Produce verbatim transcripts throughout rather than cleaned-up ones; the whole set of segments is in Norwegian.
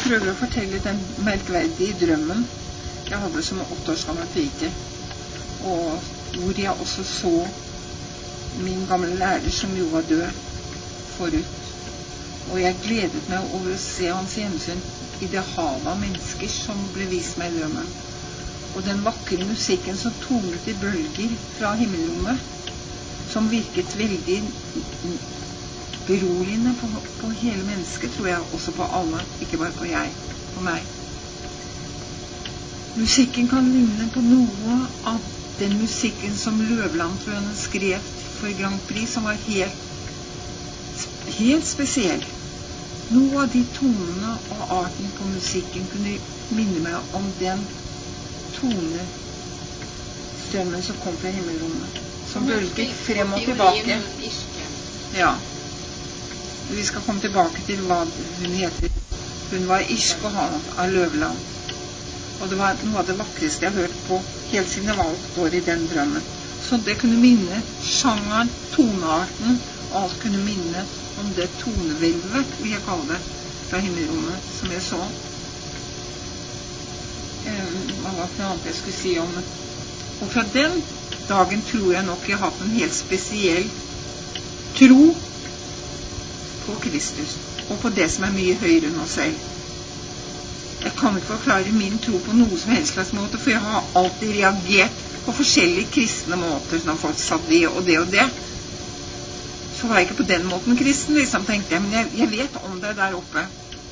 prøver å fortelle den merkverdige drømmen jeg hadde som åtte års gammel pike, og hvor jeg også så min gamle lærer som jo var død forut. Og jeg gledet meg over å se hans gjensyn i det havet av mennesker som ble vist meg i drømmen. Og den vakre musikken som tonet i bølger fra himmelrommet, som virket veldig beroligende på, på hele mennesket, tror jeg, også på alle, ikke bare på jeg, på meg. Musikken kan ligne på noe av den musikken som Løvland, tror jeg, skrev for Grand Prix, som var helt, helt spesiell. Noe av de tonene og arten på musikken kunne minne meg om den tonestrømmen som kom fra himmelrommet, som bølget frem og tilbake. Ja. Vi skal komme tilbake til hva hun heter. Hun var irsk og han av Løvland. Og det var noe av det vakreste jeg har hørt på helt siden jeg var åtte år i den drømmen. Så det kunne minne sjangeren, tonearten, og alt kunne minne om det tonevelvet, vil jeg kalle det, fra himmelrommet, som jeg så. Hva var det annet jeg skulle si om det? Og fra den dagen tror jeg nok jeg har hatt en helt spesiell tro på Kristus, og på det som er mye høyere enn oss selv. Jeg kan ikke forklare min tro på noe som helst slags måte, for jeg har alltid reagert på forskjellige kristne måter, når folk sa det og det og det. Så var jeg ikke på den måten kristen, liksom, tenkte jeg, men jeg, jeg vet om det der oppe.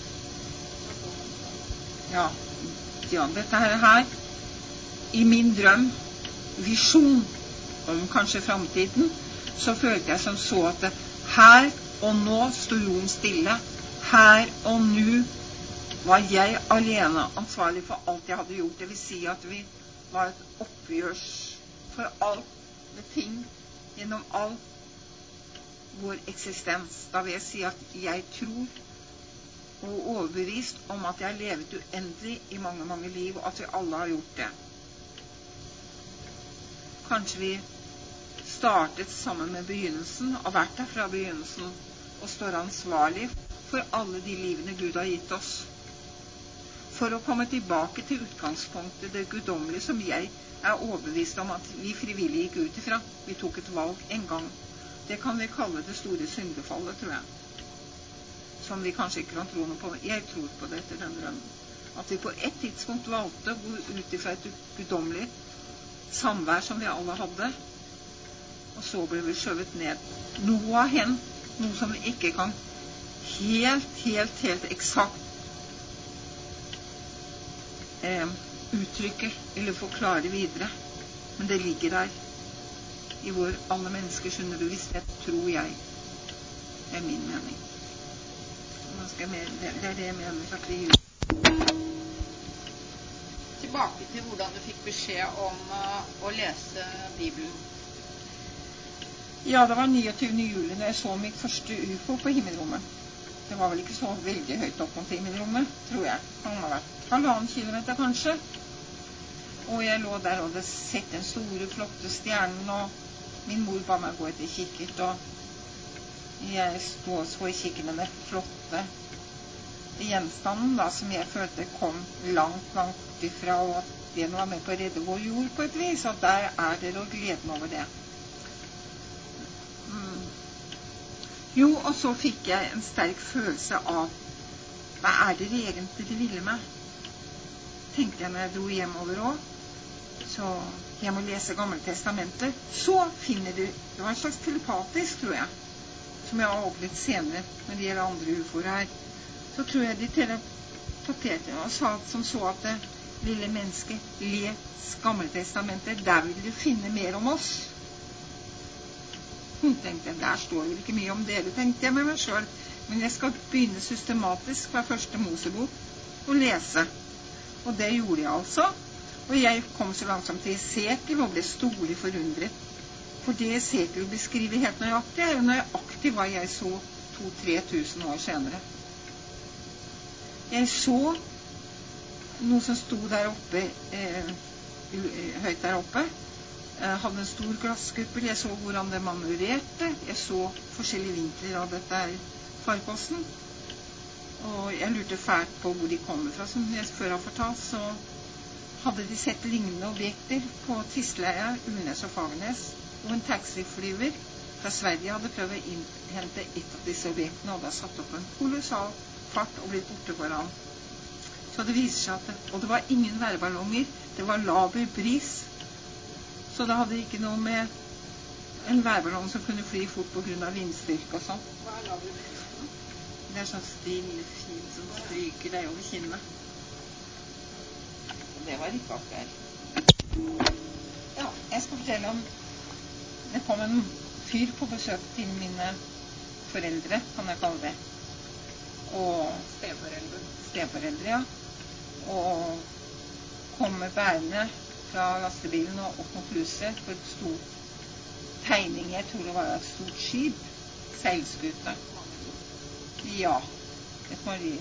Ja, ja, dette her, her, i min drøm, visjon om kanskje fremtiden, så følte jeg som så at det, her og nå stod jorden stille. Her og nå var jeg alene ansvarlig for alt jeg hadde gjort. Det vil si at vi var et oppgjørs for alt med ting gjennom all vår eksistens. Da vil jeg si at jeg tror og overbevist om at jeg har levet uendelig i mange, mange liv, og at vi alle har gjort det. Kanskje vi startet sammen med begynnelsen, og vært der fra begynnelsen, og står ansvarlig for alle de livene Gud har gitt oss. For å komme tilbake til utgangspunktet, det guddommelige, som jeg er overbevist om at vi frivillig gikk ut ifra. Vi tok et valg en gang. Det kan vi kalle det store syndefallet, tror jeg. Som vi kanskje ikke kan tro noe på. Jeg tror på det etter den drømmen. At vi på et tidspunkt valgte å gå ut ifra et guddommelig samvær som vi alle hadde, og så ble vi skjøvet ned. Noe har hendt, noe som vi ikke kan helt, helt, helt eksakt eh, uttrykke eller forklare videre. Men det ligger der i vår alle menneskers underbevissthet, tror jeg. Det er min mening. Skal jeg, det er det jeg mener at vi gjør. Tilbake til hvordan du fikk beskjed om uh, å lese Bibelen. Ja, det var niogtyvende juli når jeg så mitt første U F O på himmelrommet. Det var vel ikke så veldig høyt opp mot himmelrommet, tror jeg. Han har vært halvannen kilometer kanskje. Og jeg lå der og hadde sett den store, flotte stjernen, og min mor ba meg gå etter kikkert, og jeg stod og så i kikkene den flotte gjenstanden da, som jeg følte kom langt, langt ifra, og at den var med på å redde vår jord på et vis, og der er det og gleden over det. Mm. Jo, og så fikk jeg en sterk følelse av hva er det egentlig de ville meg? Tenkte jeg når jeg dro hjemover også. Så jeg må lese Gamle Testamentet. Så finner du, det var en slags telepatisk, tror jeg, som jeg har åpnet senere når det gjelder andre U F O-er her. Så tror jeg de telepaterte og sa som så at det lille mennesket, les Gamle Testamentet, der vil du finne mer om oss. Hun tenkte, der står vel ikke mye om dere, tenkte jeg med meg selv. Men jeg skal begynne systematisk fra første Mosebok og lese. Og det gjorde jeg altså. Og jeg kom så langsomt til Esekiel og ble storlig forundret. For det Esekiel beskriver helt nøyaktig, er jo nøyaktig hva jeg så to-tre tusen år senere. Jeg så noe som sto der oppe, eh, høyt der oppe. Jeg hadde en stor glasskuppel. Jeg så hvordan det manøvrerte. Jeg så forskjellige vinkler av dette farkosten. Og jeg lurte fælt på hvor de kommer fra. Som jeg før har fortalt, så hadde de sett lignende objekter på Tisleia, Ulnes og Fagernes, og en taxiflyver fra Sverige hadde prøvd å innhente et av disse objektene, og hadde satt opp en kolossal fart og blitt borte for ham. Så det viser seg at det, og det var ingen værballonger, det var laber bris, så det hadde ikke noe med en værballong som kunne fly fort på grunn av vindstyrke og sånn. Hva er laber bris? Det er sånn stille fin som stryker deg over kinnet. Og det var ikke akkurat. Ja, jeg skal fortelle om det kom en fyr på besøk til mine foreldre, kan jeg kalle det. Og Steforeldre. Steforeldre, ja. Og kom med bærene fra lastebilen og opp mot huset på et stort tegning. Jeg tror det var et stort skip, seilskute. Ja, et maleri.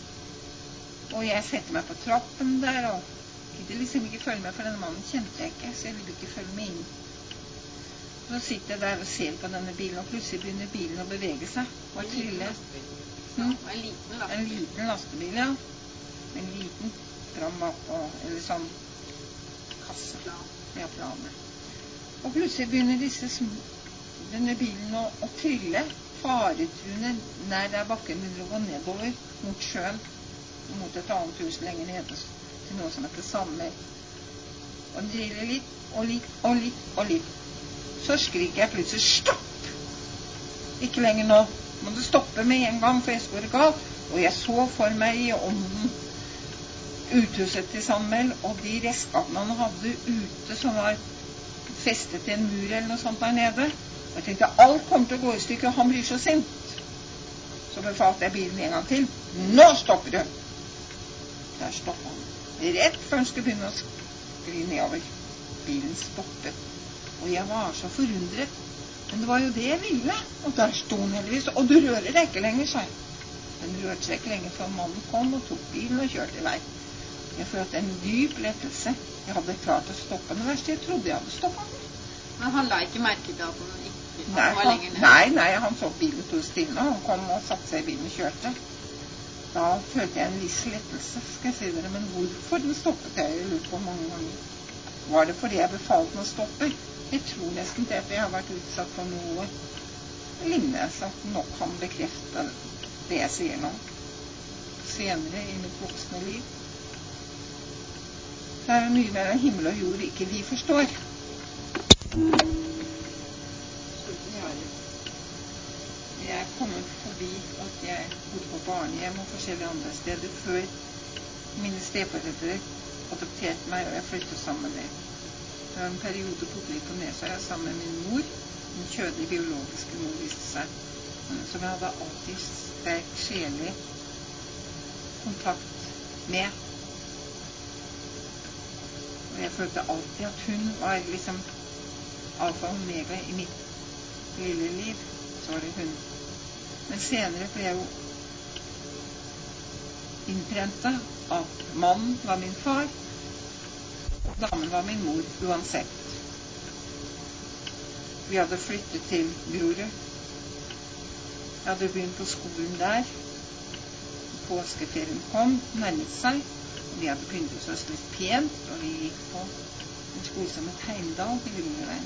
Og jeg setter meg på trappen der, og gidde liksom ikke følge med, for denne mannen kjente jeg ikke, så jeg ville ikke følge med inn. Så sitter jeg der og ser på denne bilen, og plutselig begynner bilen å bevege seg og trille. Mm. En liten lastebil. En liten lastebil, ja. En liten fram bak, eller sånn kasse. Ja, plane. Og plutselig begynner disse, denne bilen å, å trille. Faretruende nær der bakken begynner å gå nedover mot sjøen, mot et annet hus lenger nede, til noe som heter Sandmel. Og den driller litt, og litt, og litt, og litt. Så skriker jeg plutselig, stopp! Ikke lenger nå. Må du stoppe med en gang, for jeg skulle være galt. Og jeg så for meg i ånden uthuset til Sandmel, og de redskapene han hadde ute som var festet til en mur eller noe sånt der nede. Og jeg tenkte, alt kommer til å gå i stykker, og han blir så sint. Så befalte jeg bilen en gang til. Nå stopper du! Der stoppet han. Rett før han skulle begynne å skli nedover. Bilen stoppet. Og jeg var så forundret. Men det var jo det jeg ville. Og der sto han heldigvis. Og du rører deg ikke lenger, sa jeg. Den rørte seg ikke lenger før mannen kom og tok bilen og kjørte i vei. Jeg følte en dyp lettelse. Jeg hadde klart å stoppe den verste. Jeg trodde jeg hadde stoppet den. Men han la ikke merke til at han ikke Nei, var han, lenger ned? nei, nei, han så bilen to stille, og han kom og satte seg i bilen og kjørte. Da følte jeg en viss lettelse, skal jeg si dere, men hvorfor den stoppet jeg i lurt på mange ganger? Var det fordi jeg befalte den å stoppe? Jeg tror nesten det, for jeg har vært utsatt for noe lignende, så nok kan bekrefte det jeg sier nå. Senere i mitt voksne liv. Det er mye mer enn himmel og jord ikke vi forstår. Jeg er kommet forbi at jeg bodde på barnehjem og forskjellige andre steder før mine steforeldre adopterte meg, og jeg flyttet sammen med dem. Det var en periode bodde jeg på Nesøya sammen med min mor, min kjødelige biologiske mor viste seg, som jeg hadde alltid sterk sjelig kontakt med. Og jeg følte alltid at hun var liksom alfa og omega i mitt lille liv. Så var det hun. Men senere ble jeg jo innprentet at mannen var min far, og damen var min mor, uansett. Vi hadde flyttet til Grorud. Jeg hadde begynt på skolen der. Påskeferien kom, nærmet seg, og vi hadde begynt oss litt pent, og vi gikk på en skole som het Heimdal i Grorudveien.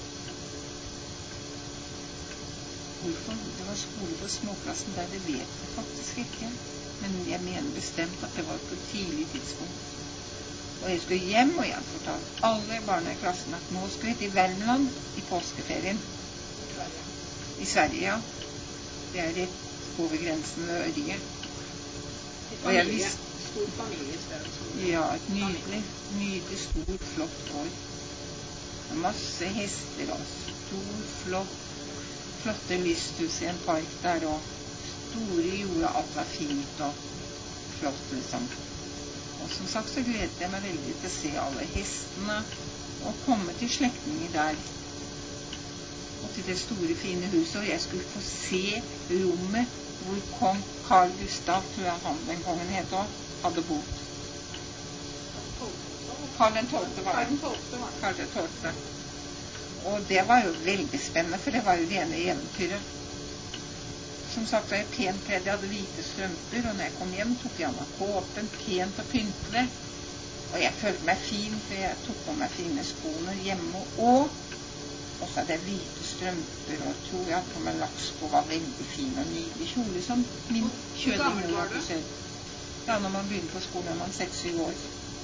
Hvorfor det var skole på småklassen der, det vet jeg faktisk ikke. Men jeg mener bestemt at det var på et tidlig tidspunkt. Og jeg skulle hjem, og jeg fortalte alle barna i klassen at nå skulle vi til Värmland i påskeferien. I Sverige, ja. Det er rett over grensen ved Ørje. Og jeg visste... Stor familie. Ja, et nydelig, nydelig, stort, flott gård. Masse hester og stor, flott, flotte lysthus i en park der, og store jorda, alt var fint og flott, liksom. Og som sagt så gledet jeg meg veldig til å se alle hestene og komme til slektninger der. Og til det store, fine huset, og jeg skulle få se rommet hvor kong Carl Gustav, tror jeg han den kongen het også, hadde bodd. Karl den tolvte var det. Karl den tolvte. Og det var jo veldig spennende, for det var jo rene eventyret. som sagt var jeg pent kledd, jeg hadde hvite strømper, og når jeg kom hjem tok jeg av meg kåpen, pent og pyntelig. Og jeg følte meg fin, for jeg tok på meg fine skoene hjemme og Og så hadde jeg hvite strømper, og tror jeg hadde på meg lakksko, var veldig fin og nydelig kjole, som min kjølige mor hadde selv. Ja, når man begynner på skolen, er man seks-syv år.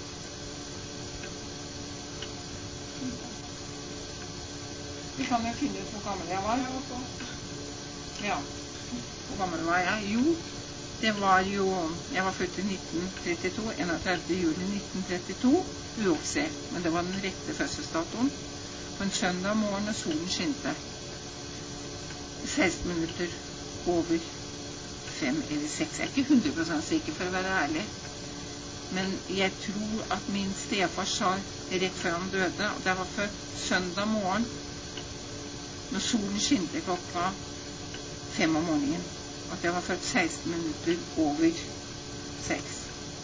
Vi kan jo finne ut hvor gammel jeg var. Ja, hvor gammel var jeg? Jo, det var jo, jeg var født i nitten trettito, enogtredivte juli nitten trettito, uoffisielt, men det var den rette fødselsdatoen. På en søndag morgen når solen skinte, seksten minutter over fem eller seks. Jeg er ikke hundre prosent sikker, for å være ærlig. Men jeg tror at min stefar sa rett før han døde, at jeg var født søndag morgen når solen skinte klokka fem om morgenen. At jeg var født seksten minutter over seks.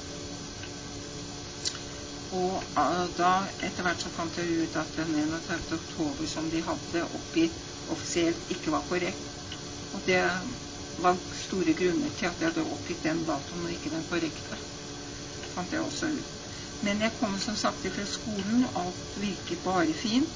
Og da etter hvert så fant jeg ut at den enogtredivte oktober som de hadde oppgitt offisielt ikke var korrekt. Og det var store grunner til at jeg hadde oppgitt den datoen og ikke den korrekte. Fant jeg også ut. Men jeg kom som sagt fra skolen, og alt virket bare fint.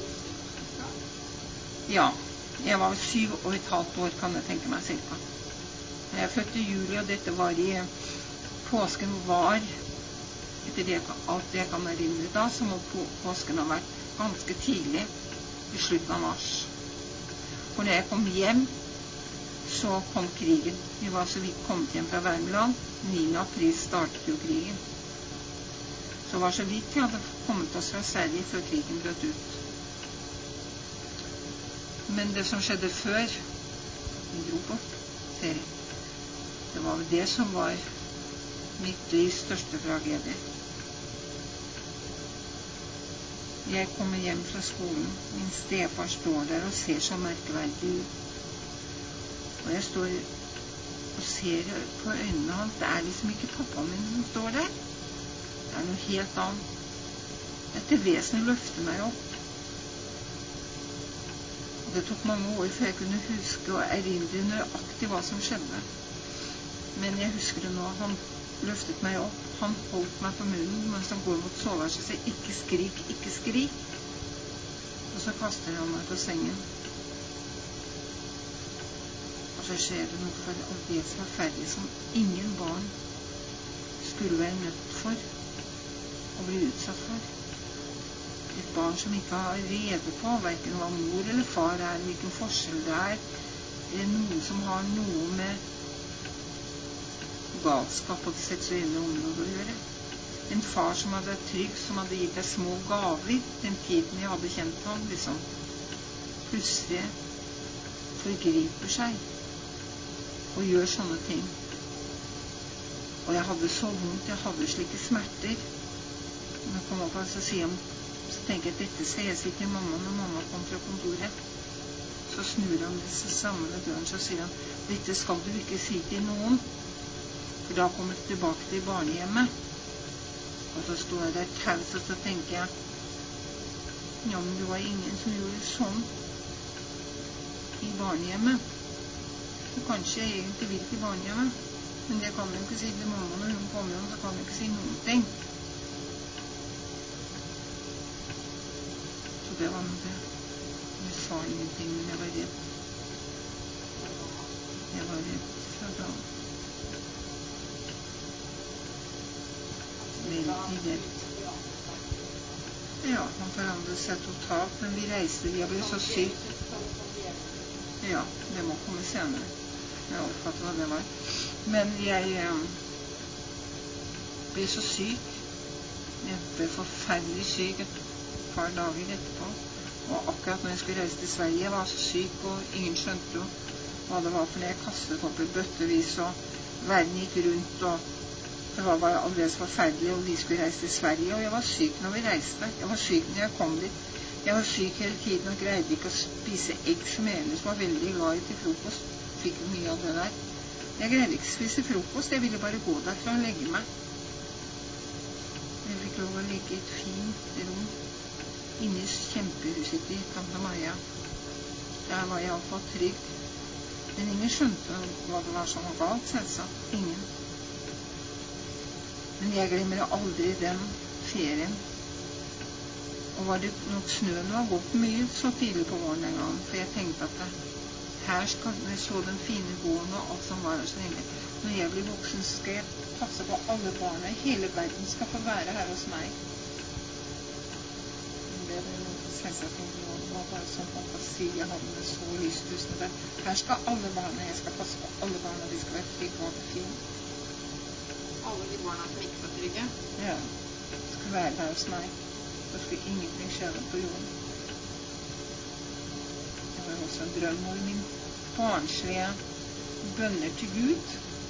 Ja, jeg var syv og et halvt år, kan jeg tenke meg cirka. Jeg er født i juli, og dette var i påsken var etter det, alt det jeg kan erindre da, så må på, påsken ha vært ganske tidlig i slutten av mars. For når jeg kom hjem, så kom krigen. Vi var så vidt kommet hjem fra Värmland. niende april startet jo krigen. Så var så vidt jeg hadde kommet oss fra Sverige før krigen brøt ut. Men det som skjedde før vi dro på ferie, det var det som var mitt livs største tragedie. Jeg kommer hjem fra skolen. Min stefar står der og ser så merkeverdig ut. Og jeg står og ser på øynene hans. Det er liksom ikke pappaen min som står der. Det er noe helt annet. Dette vesenet løfter meg opp. Og det tok mange år før jeg kunne huske og erindre nøyaktig hva som skjedde. Men jeg husker det nå. Han løftet meg opp. Han holdt meg på munnen mens han går mot soverset og sier, ikke skrik, ikke skrik. Og så kaster han meg på sengen. Og så skjer det noe for aldeles forferdelig som ingen barn skulle være nødt for å bli utsatt for. Et barn som ikke har rede på hverken hva mor eller far er, hvilken forskjell det er, eller noe som har noe med galskap på det seksuelle området å gjøre. En far som hadde vært trygg, som hadde gitt deg små gaver den tiden jeg hadde kjent ham, liksom plutselig forgriper seg og gjør sånne ting. Og jeg hadde så vondt, jeg hadde slike smerter. Når jeg kom opp og så sier han, så tenker jeg at dette skal jeg si til mamma når mamma kom fra kontoret. Så snur han seg sammen ved døren, så sier han, dette skal du ikke si til noen. For da kommer jeg tilbake til barnehjemmet. Og så står jeg der taus, og så tenker jeg, ja, men det var ingen som gjorde sånn i barnehjemmet. Så kanskje jeg egentlig vil til barnehjemmet. Men det kan jeg ikke si til mamma når hun kommer hjem, så kan jeg ikke si noen ting. Så det var noe det. Jeg sa ingenting, men jeg var redd. Jeg var redd fra da. Veldig redd. Ja, han forandret seg totalt, men vi reiste, jeg ble så syk. Ja, det må komme senere. Jeg oppfattet hva det var. Men jeg eh, ble så syk. Jeg ble forferdelig syk et par dager etterpå. Og akkurat når jeg skulle reise til Sverige, jeg var så syk, og ingen skjønte jo hva det var, for jeg kastet opp i bøttevis, og verden gikk rundt, og det var bare aldeles forferdelig, og vi skulle reise til Sverige, og jeg var syk når vi reiste. Jeg var syk når jeg kom dit. Jeg var syk hele tiden og greide ikke å spise egg som jeg ellers var veldig glad i til frokost. Fikk jo mye av det der. Jeg greide ikke å spise frokost, jeg ville bare gå derfra og legge meg. Jeg fikk lov å ligge i et fint rom inne i kjempehuset til Tante Maja. Der var jeg i hvert fall trygg. Men ingen skjønte hva det var som var galt, selvsagt. Ingen. Men jeg glemmer aldri den ferien. Og var det nok snøen var gått mye så tidlig på våren en gang, for jeg tenkte at det, her skal jeg så den fine gården og alt som var der så lenge. Når jeg blir voksen, skal jeg passe på alle barna i hele verden skal få være her hos meg. Det er selvsagt det var bare sånn fantasi jeg hadde så lysthusen der. Her skal alle barna, jeg skal passe på alle barna, de skal være trygge og fine. Alle de barna som ikke var trygge? Ja, skal være der hos meg. Da skulle ingenting skje på jorden. Det var også en drøm om min barnslige bønner til Gud.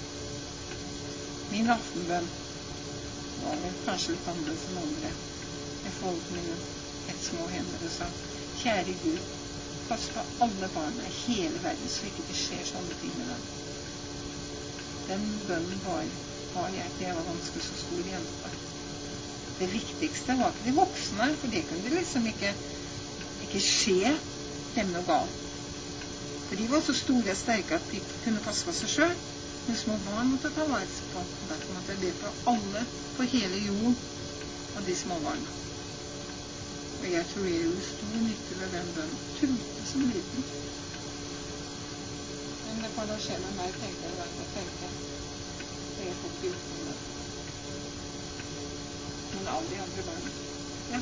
Min aftenbønn var vel kanskje litt annerledes enn andre. Jeg foldet mine et små hender og sa, kjære Gud, pass på alle barna i hele verden, så ikke det skjer sånne ting med dem. Den bønnen var, var jeg til jeg var ganske så stor jente. Det viktigste var ikke de voksne, for det kunne liksom ikke, ikke skje dem noe galt. For de var så store og sterke at de kunne passe på seg selv, men små barn måtte ta vare på. Derfor måtte jeg be på alle på hele jorden og de små barna. Og jeg tror jeg gjorde stor nytte ved den bønnen. Tulte som liten. Men det får da skje med meg, tenkte jeg, jeg tenkte, det er fått gjort med det. Men alle de andre barna. Ja.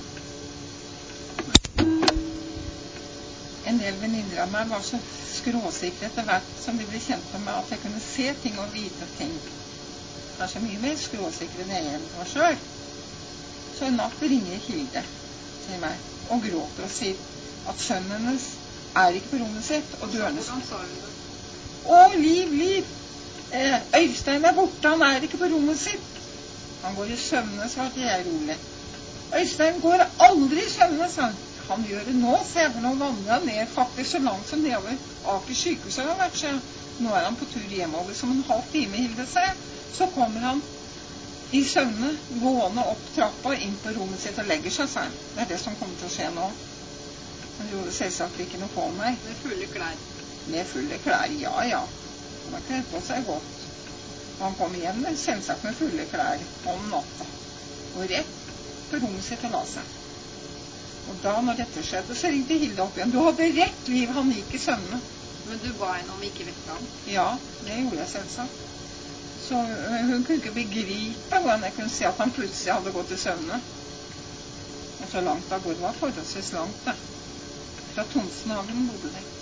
En del venninner av meg var så skråsikre etter hvert som de ble kjent med meg, at jeg kunne se ting og vite ting. Kanskje mye mer skråsikre enn jeg var selv. Så en natt ringer Hilde til meg og gråter og sier at sønnen hennes er ikke på rommet sitt, og dørene... Hvordan sa hun det? Å, Liv, Liv! Eh, Øystein er borte, han er ikke på rommet sitt. Han går i søvne, svarte jeg rolig. Øystein går aldri i søvne, sa han. Han gjør det nå, se, for nå vandrer han ned faktisk så langt som nedover Aker sykehus har vært, så nå er han på tur hjemover som en halv time, Hilde, seg. Så kommer han i søvne, gående opp trappa inn på rommet sitt og legger seg, sa han. Det er det som kommer til å skje nå. Han gjorde selvsagt ikke noe på meg. Med fulle klær? Med fulle klær, ja, ja. Han har kledd på seg godt. Han kom hjem med, selvsagt med fulle klær om natta, og rett på rommet sitt og la seg. Og da, når dette skjedde, så ringte Hilde opp igjen. Du hadde rett, Liv, han gikk i søvne. Men du ba henne om ikke vekke ham? Ja, det gjorde jeg selvsagt. Så hun kunne ikke begripe hvordan jeg kunne si at han plutselig hadde gått i søvne. Og så langt av gårde var forholdsvis langt, da. Fra Tonsenhagen bodde de.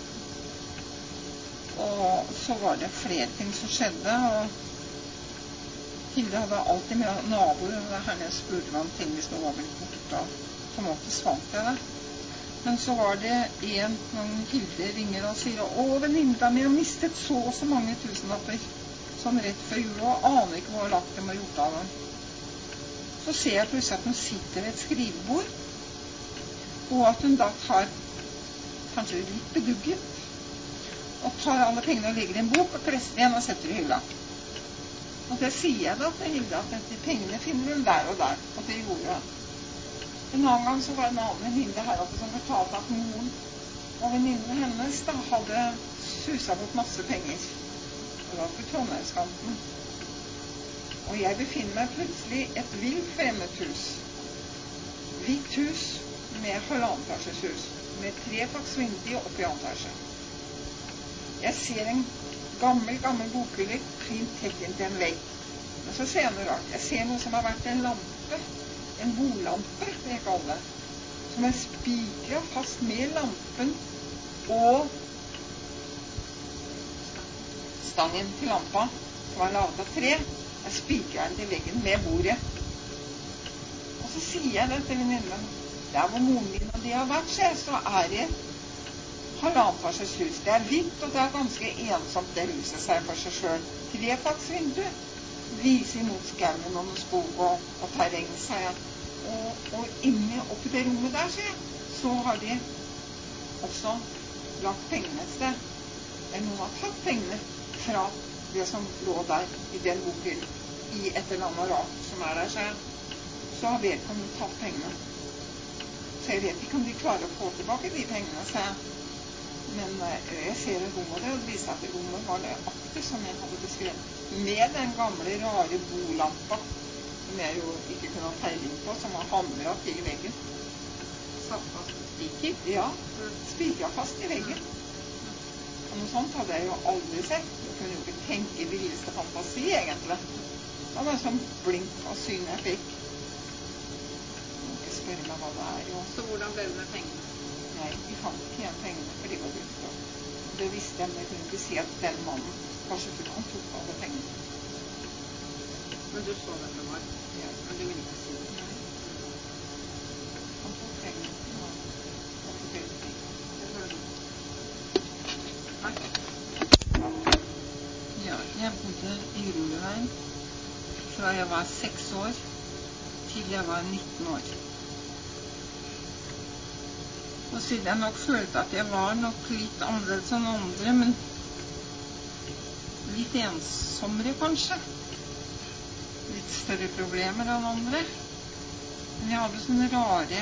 Og så var det flere ting som skjedde, og Hilde hadde alltid med naboer, og herne spurte meg om ting hvis det var vel borte, og på en måte svant jeg det. Men så var det en gang Hilde ringer og sier, å, venninna mi har mistet så og så mange tusenlapper, sånn rett før jul, og aner ikke hvor lagt dem og gjort av dem. Så ser jeg plutselig at hun sitter ved et skrivebord, og at hun da tar, kanskje litt bedugget, og tar alle pengene og legger i en bok og klesser igjen og setter i hylla. Og det sier jeg da til Hilde, at de pengene finner hun der og der, og det gjorde hun. En annen gang så var det en annen venninne her oppe som fortalte at moren og venninnen hennes da hadde suset bort masse penger. Det var på Trondheimskanten. Og jeg befinner meg plutselig i et vilt fremmed hus. Hvitt hus med halvannetasjes hus, med tre faks vinduer oppe i antasje. Jeg ser en gammel, gammel bokhylle klint tett inn til en vegg. Men så ser jeg noe rart. Jeg ser noe som har vært en lampe, en bordlampe, det er ikke alle, som er spikret fast med lampen og stangen til lampa, som er lavet av tre, er spikret til veggen med bordet. Og så sier jeg det til venninnen, der hvor moren min og de har vært, så er det halvannetasjes hus. Det er hvitt, og det er ganske ensomt det huset seg for seg selv. Trefaks vindu viser mot skauen og noen skog og, og terreng, sa jeg. Og, og inne oppi det rommet der, så, jeg, så har de også lagt pengene et sted. Noen har tatt pengene fra det som lå der i den boken, i et eller annet rart som er der, så, jeg. Så har vedkommende tatt pengene. Så jeg vet ikke om de klarer å få tilbake de pengene, så jeg. Men eh, jeg ser et rommet, og det viste at rommet var nøyaktig som jeg hadde beskrevet. Med den gamle, rare bolampa, som jeg jo ikke kunne ha peiling på, som var hamret til veggen. Satt fast spiker? Ja, spikret fast i veggen. Og noe sånt hadde jeg jo aldri sett. Jeg kunne jo ikke tenke villeste fantasi, egentlig. Det var en sånn blink av syn jeg fikk. Jeg må ikke spørre meg hva det er. Jo. Så hvordan ble det med pengene? Nei, vi fant ikke igjen pengene, for de var borte. Det visste jeg, men jeg kunne ikke si at den mannen kanskje ikke han tok alle pengene. Men du så hvem det var? Ja. Men du ville ikke si det? Nei. Han tok pengene. Ja. Og for høyde ting. Det var det. Ja, jeg bodde i Groruddalen fra jeg var seks år til jeg var nitten år. Og siden jeg nok følte at jeg var nok litt annerledes enn andre, men litt ensommere kanskje. Litt større problemer enn andre. Men jeg hadde sånne rare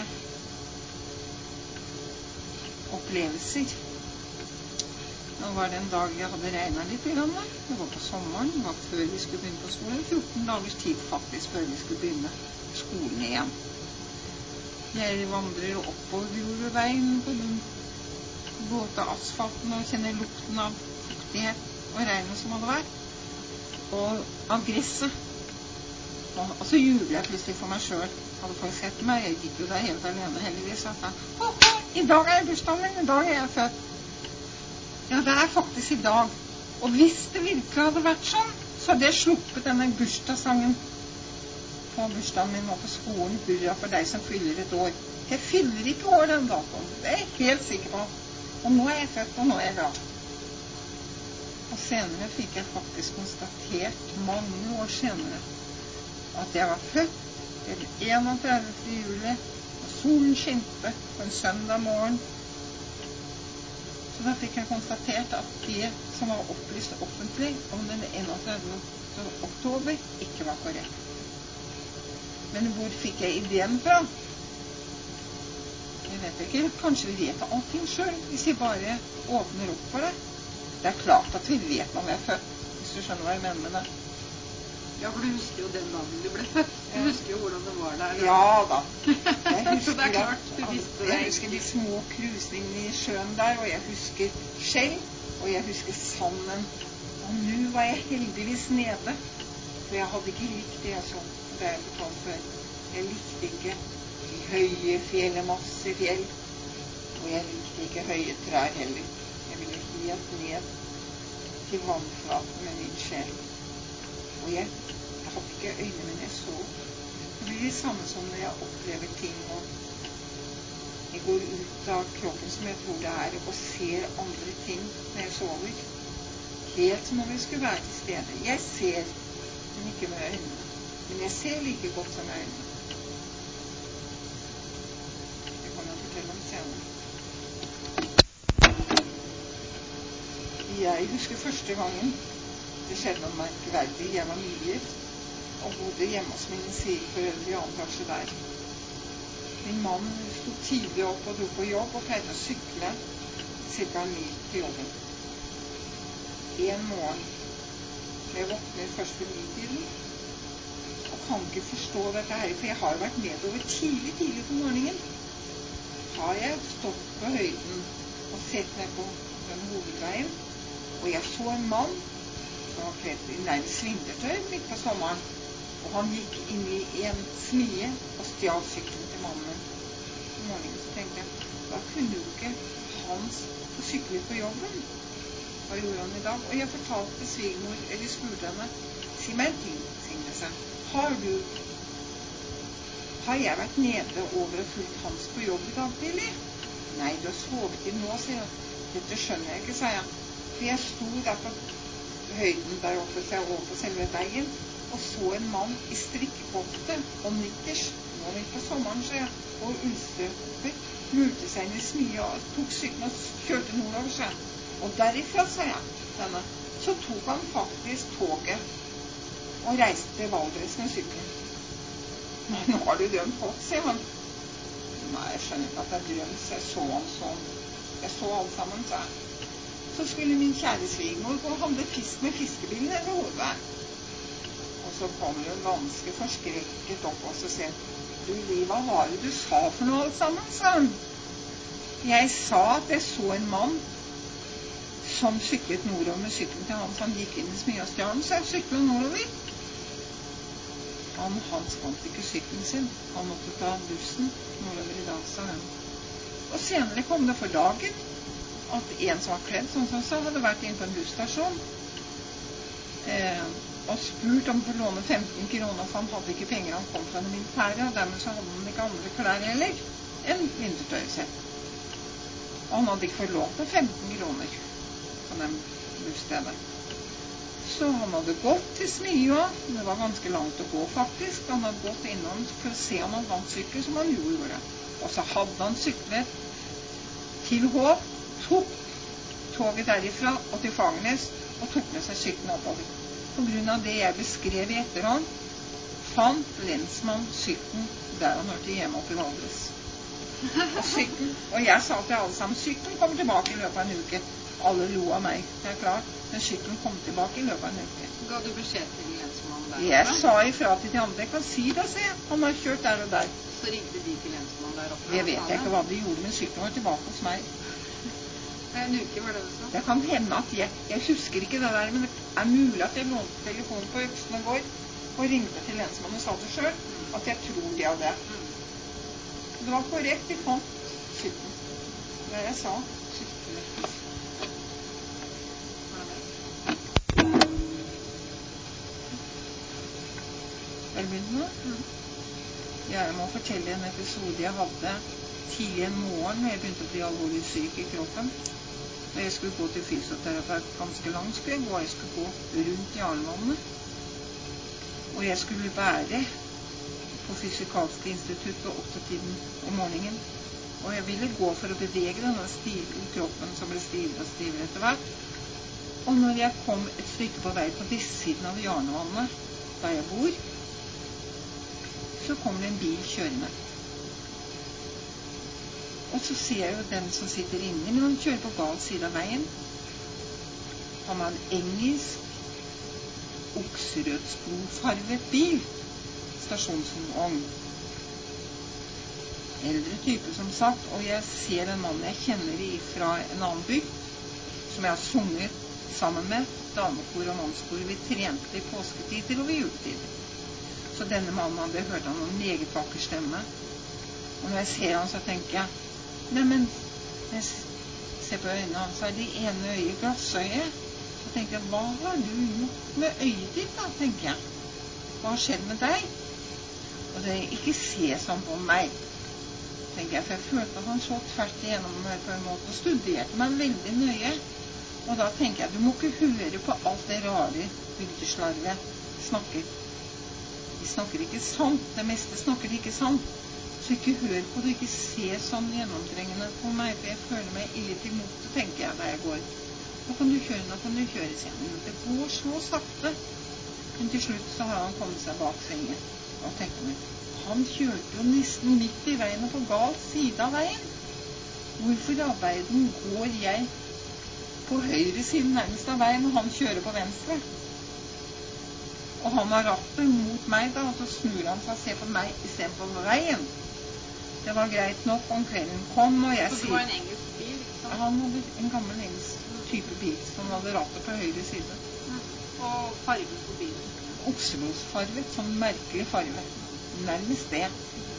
opplevelser. Nå var det en dag jeg hadde regnet litt. Det var på sommeren, det var før vi skulle begynne på skolen. fjorten dagers tid faktisk før vi skulle begynne skolen igjen. Jeg vandrer oppover Groruddveien på den våte asfalten og kjenner lukten av fuktighet og regnet som hadde vært. Og av gresset. Og, og så jubler jeg plutselig for meg selv. Hadde folk sett meg, jeg gikk jo der helt alene heldigvis. Og sa, «Å, å, i dag er bursdagen min, i dag er jeg født». Ja, det er faktisk i dag. Og hvis det virkelig hadde vært sånn, så hadde jeg sluppet denne bursdagssangen på bursdagen min og på skolen. Hurra for deg som fyller et år. Jeg fyller ikke år den datoen. Det er jeg helt sikker på. Og nå er jeg født, og nå er jeg glad. Og senere fikk jeg faktisk konstatert, mange år senere, at jeg var født den enogtredivte juli, og solen skinte på en søndag morgen. Så da fikk jeg konstatert at det som var opplyst offentlig om den enogtredivte oktober ikke var korrekt. Men hvor fikk jeg ideen fra? Jeg vet ikke. Kanskje vi vet allting selv, hvis vi bare åpner opp for det. Det er klart at vi vet når vi er født, hvis du skjønner hva jeg mener med det. Ja, for du husker jo den dagen du ble født. Du Ja. husker jo hvordan det var der. Ja da. Jeg husker, Så det er klart, du visste det. jeg husker de små krusningene i sjøen der, og jeg husker skjell, og jeg husker sanden. Og nå var jeg heldigvis nede, for jeg hadde ikke likt det jeg så. Det har jeg fortalt før. Jeg likte ikke de høye fjell, masse fjell, og jeg likte ikke høye trær heller. Jeg ville helt ned til vannflaten med min sjel. Og jeg, jeg hadde ikke øyne, men jeg så. Det blir det samme som når jeg opplever ting, og jeg går ut av kroppen som jeg tror det er, og ser andre ting når jeg sover. Helt som om jeg skulle være til stede. Jeg ser, men ikke med øynene. Men jeg ser like godt som med øynene. Det kan jeg fortelle om senere. Jeg husker første gangen det skjedde noe merkverdig. Jeg var nygift og bodde hjemme hos mine svigerforeldre i annen etasje der. Min mann stod tidlig opp og dro på jobb og pleide å sykle cirka en mil til jobben. En morgen, jeg våkner først ved ni-tiden, og kan ikke forstå dette her, for jeg har vært nedover tidlig, tidlig på morgenen. Har jeg stått på høyden og sett ned på den hovedveien, og jeg så en mann som var kledd i nærmest vintertøy midt på sommeren, og han gikk inn i en smie og stjal sykkelen til mannen min. På morgenen så tenkte jeg, da kunne jo ikke Hans få sykle på jobben. Hva gjorde han i dag? Og jeg fortalte svigermor, eller spurte henne, si meg en ting, Signe seg. Har du, har jeg vært nede over og fulgt Hans på jobb i dag tidlig? Nei, du har sovet til nå, sier jeg. Dette skjønner jeg ikke, sa jeg. For jeg sto der på høyden der oppe, så jeg over på selve veien, og så en mann i strikkekofte og nikkers, nå midt på sommeren, sa jeg, og ullstrømper, multe seg inn i smia, tok sykkelen og kjørte nordover, sa jeg. Og derifra, sa jeg, denne, så tok han faktisk toget og reiste til Valdres med sykkelen. Nei, nå har du drømt godt, sier han. Nei, jeg skjønner ikke at det er drømt, så jeg så han sånn. Jeg så alt sammen, sa jeg. Så skulle min kjære svigermor gå og handle fisk med fiskebilen over hodet. Og så kommer hun ganske forskrekket opp og så sier, du, Liv, hva var det du sa for noe alt sammen, sa hun. Jeg sa at jeg så en mann som syklet nordover med syklen til han som gikk inn i Smyastjalen, så jeg syklet nordover. Han Hans fant ikke syklen sin. Han måtte ta bussen nordover i dag, sa hun. Og senere kom det for dagen at en som var kledd, sånn som sa, hadde vært inn på en busstasjon eh, og spurt om å få låne femten kroner, for han hadde ikke penger, han kom fra det militære, og dermed så hadde han ikke andre klær heller enn vintertøyet sitt. Og han hadde ikke fått lånt med femten kroner på den busstedet. Så han hadde gått til Smyja, det var ganske langt å gå faktisk, han hadde gått innom for å se om han vant sykkel, som han jo gjorde. Og så hadde han syklet til Hå, tok toget derifra og til Fagernes, og tok med seg sykkelen oppover. På grunn av det jeg beskrev i etterhånd, fant lensmann sykkelen der han hørte hjemme oppe i Valdres. Og sykkelen, og jeg sa til alle sammen, sykkelen kommer tilbake i løpet av en uke. Alle lo av meg, det er klart, men sykkelen kom tilbake i løpet av en uke. Ga du beskjed til lensmannen der? Jeg sa ifra til de andre, jeg kan si det, se, han har kjørt der og der. Så ringte de til lensmannen der oppe? Jeg vet ikke hva de gjorde, men sykkelen var tilbake hos meg. En uke var det også? Det kan hende at jeg, jeg husker ikke det der, men det er mulig at jeg lånte telefonen på Øksene gård og ringte til lensmannen og sa det selv, at jeg tror de av det. Det var korrekt, de fant sykkelen. Det jeg sa, sykkelen. Er det begynt nå? Jeg må fortelle en episode jeg hadde tidlig en morgen når jeg begynte å bli alvorlig syk i kroppen. Og jeg skulle gå til fysioterapeut ganske langt, skulle jeg gå. Jeg skulle gå rundt Jarnvannet. Og jeg skulle være på Fysikalske institutt ved åttetiden om morgenen. Og jeg ville gå for å bevege denne stive kroppen som ble stivere og stivere etter hvert. Og når jeg kom et stykke på vei på vestsiden av Jarnvannet, der jeg bor, så kom det en bil kjørende. Og så ser jeg jo den som sitter inni, men han kjører på gal side av veien. Han har en engelsk okserødsblodfarvet bil, stasjonsvogn. Eldre type som sagt, og jeg ser den mannen jeg kjenner fra en annen bygd, som jeg har sunget sammen med, damekor og mannskor. Vi trente i påsketider og ved juletider. Så denne mannen hadde hørt han en meget vakker stemme. Og når jeg ser han, så tenker jeg, neimen, jeg ser på øynene hans, så er det ene øyet glassøye. Så tenker jeg, hva har du gjort med øyet ditt da, tenker jeg. Hva har skjedd med deg? Og det er ikke se sånn på meg, tenker jeg, for jeg følte at han så tvert igjennom meg på en måte og studerte meg veldig nøye. Og da tenker jeg, du må ikke høre på alt det rare bygdeslarvet snakker. De snakker ikke sant, det meste snakker de ikke sant. Så ikke hør på det, ikke se sånn gjennomtrengende på meg, for jeg føler meg ille til mote, tenker jeg, da jeg går. Nå kan du kjøre, nå kan du kjøre, sier han. Det går så sakte. Men til slutt så har han kommet seg bak sengen. Og tenkte meg, han kjørte jo nesten midt i veien og på gal side av veien. Hvorfor i verden går jeg på høyre siden nærmest av veien, og han kjører på venstre? Og han har rattet mot meg da, og så snur han seg og ser på meg i stedet for på veien. Det var greit nok om kvelden kom, og jeg sier... Så det var en engelsk bil, ikke sant? Han hadde en gammel engelsk type bil, som hadde rattet på høyre side. Ja. Og fargen på bilen? Okseblodfarvet, sånn merkelig farve. Nærmest det.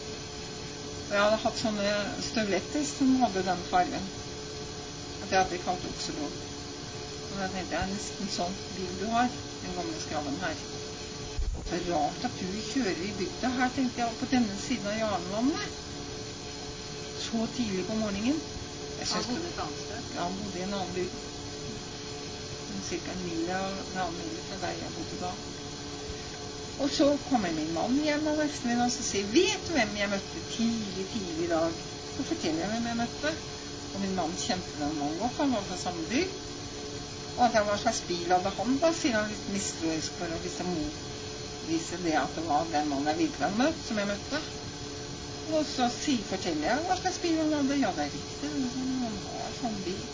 Og jeg hadde hatt sånne støvletter som hadde den farven. At jeg hadde kalt okseblod. Og da tenkte jeg, nesten sånn bil du har, den gamle skrallen her. Det er rart at du kjører i bygda her, tenkte jeg, på denne siden av Jarnvannet. Så tidlig på morgenen. Han bodde et annet sted? Ja, han bodde i en annen bygd. Cirka en mil, en annen mil fra der jeg bodde da. Og så kommer min mann hjem av Vestvind og så sier, vet du hvem jeg møtte tidlig, tidlig i dag? Så forteller jeg hvem jeg møtte. Og min mann kjente den mannen godt, han var fra samme bygd. Og at jeg var slags bil hadde han da, sier han litt mistroisk for å vise, vise det at det var den mannen jeg virkelig hadde møtt, som jeg møtte. Og så si, forteller jeg hva slags bil han hadde. Ja, det er riktig. Han har sånn bil.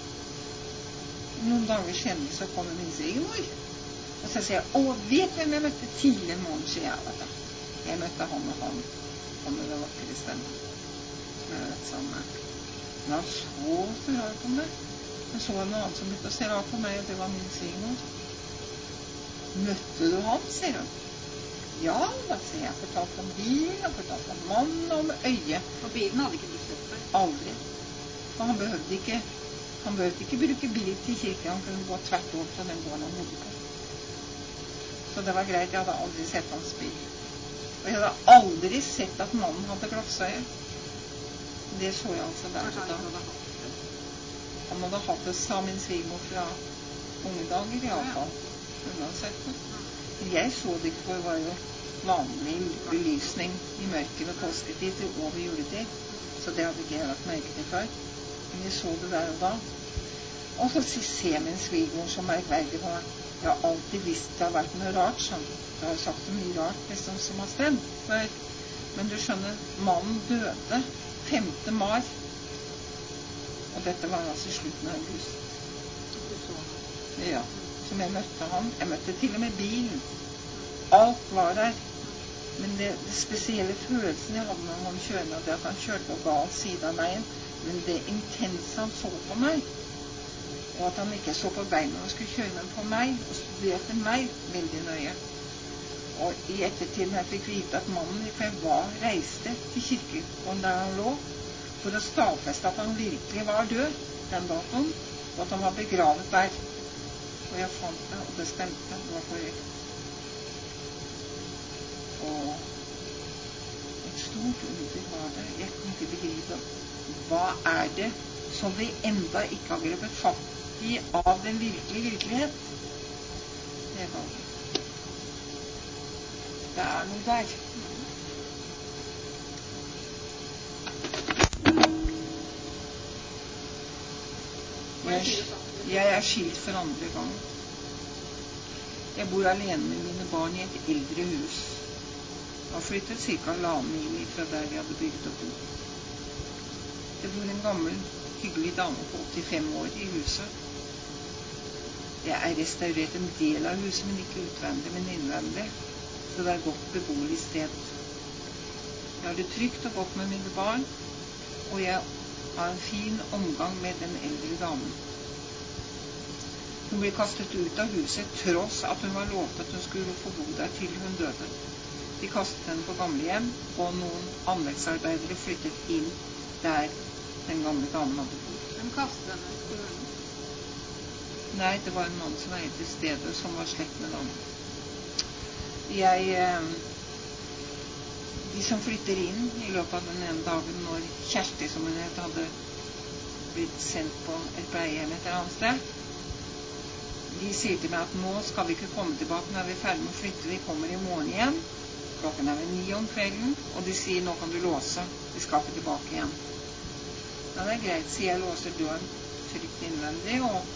Noen dager senere så kommer min svigermor. Og så sier jeg, å, vet hvem jeg møtte tidlig en morgen, sier jeg, vet du. Jeg møtte han og han. Han med det vakre stemmen. Som jeg vet sammen med. Men han så så rart på meg. Men så var det noe annet som begynte å se rart på meg, og det var min svigermor. Møtte du han, sier hun. Ja, da sier jeg, fortalt om bilen, og fortalt om mannen, og om øyet. Og bilen hadde ikke du sett før? Aldri. Og han behøvde ikke, han behøvde ikke bruke bil til kirken, han kunne gå tvert over til den gården han bodde på. Så det var greit, jeg hadde aldri sett hans bil. Og jeg hadde aldri sett at mannen hadde glassøye. Det så jeg altså der og da. Han hadde hatt det, sa min svigermor fra unge dager i alle fall. Uansett det. Men jeg så det ikke, for det var jo vanlig belysning i mørket ved påsketid til over juletid. Så det hadde ikke jeg lagt merke til før. Men jeg så det der og da. Og så ser min svigermor så merkverdig på meg. Jeg har alltid visst det har vært noe rart sånn. Jeg har sagt så mye rart liksom, som har stemt før. Men du skjønner, mannen døde femte mai. Og dette var altså slutten av august. Ja, som jeg møtte han. Jeg møtte til og med bilen. Alt var der. Men det, det spesielle følelsen jeg hadde med han kjørende, det at han kjørte på gal side av veien, men det intense han så på meg, og at han ikke så på beina og skulle kjøre med på meg, og studerte meg veldig nøye. Og i ettertid når jeg fikk vite at mannen for jeg var, reiste til kirkegården der han lå, for å stadfeste at han virkelig var død den datoen, og at han var begravet der. Og jeg fant det, og det stemte, det var korrekt. Og et stort under var det. Jeg kunne ikke begripe hva er det som vi enda ikke har grepet fatt i av den virkelige virkelighet. Det var det. Det er noe der. Jeg, jeg er skilt for andre gang. Jeg bor alene med mine barn i et eldre hus. Jeg har flyttet cirka halvannen mil fra der vi hadde bygd opp bo. Det bor en gammel, hyggelig dame på åttifem år i huset. Jeg er restaurert en del av huset, men ikke utvendig, men innvendig. Så det er et godt beboelig sted. Jeg har det trygt og godt med mine barn, og jeg har en fin omgang med den eldre damen. Hun ble kastet ut av huset tross at hun var lovet at hun skulle få bo der til hun døde. De kastet henne på gamlehjem, og noen anleggsarbeidere flyttet inn der den gamle damen hadde bodd. Hvem kastet henne på hunden? Nei, det var en mann som eide stedet, som var slekt med damen. Jeg, de som flytter inn i løpet av den ene dagen når Kjersti, som hun het, hadde blitt sendt på et pleiehjem et eller annet sted, de sier til meg at nå skal vi ikke komme tilbake når vi er ferdig med å flytte, vi kommer i morgen igjen. Klokken er ved ni om kvelden, og de sier nå kan du låse, vi skal ikke tilbake igjen. Ja, det er greit, sier jeg låser døren trygt innvendig, og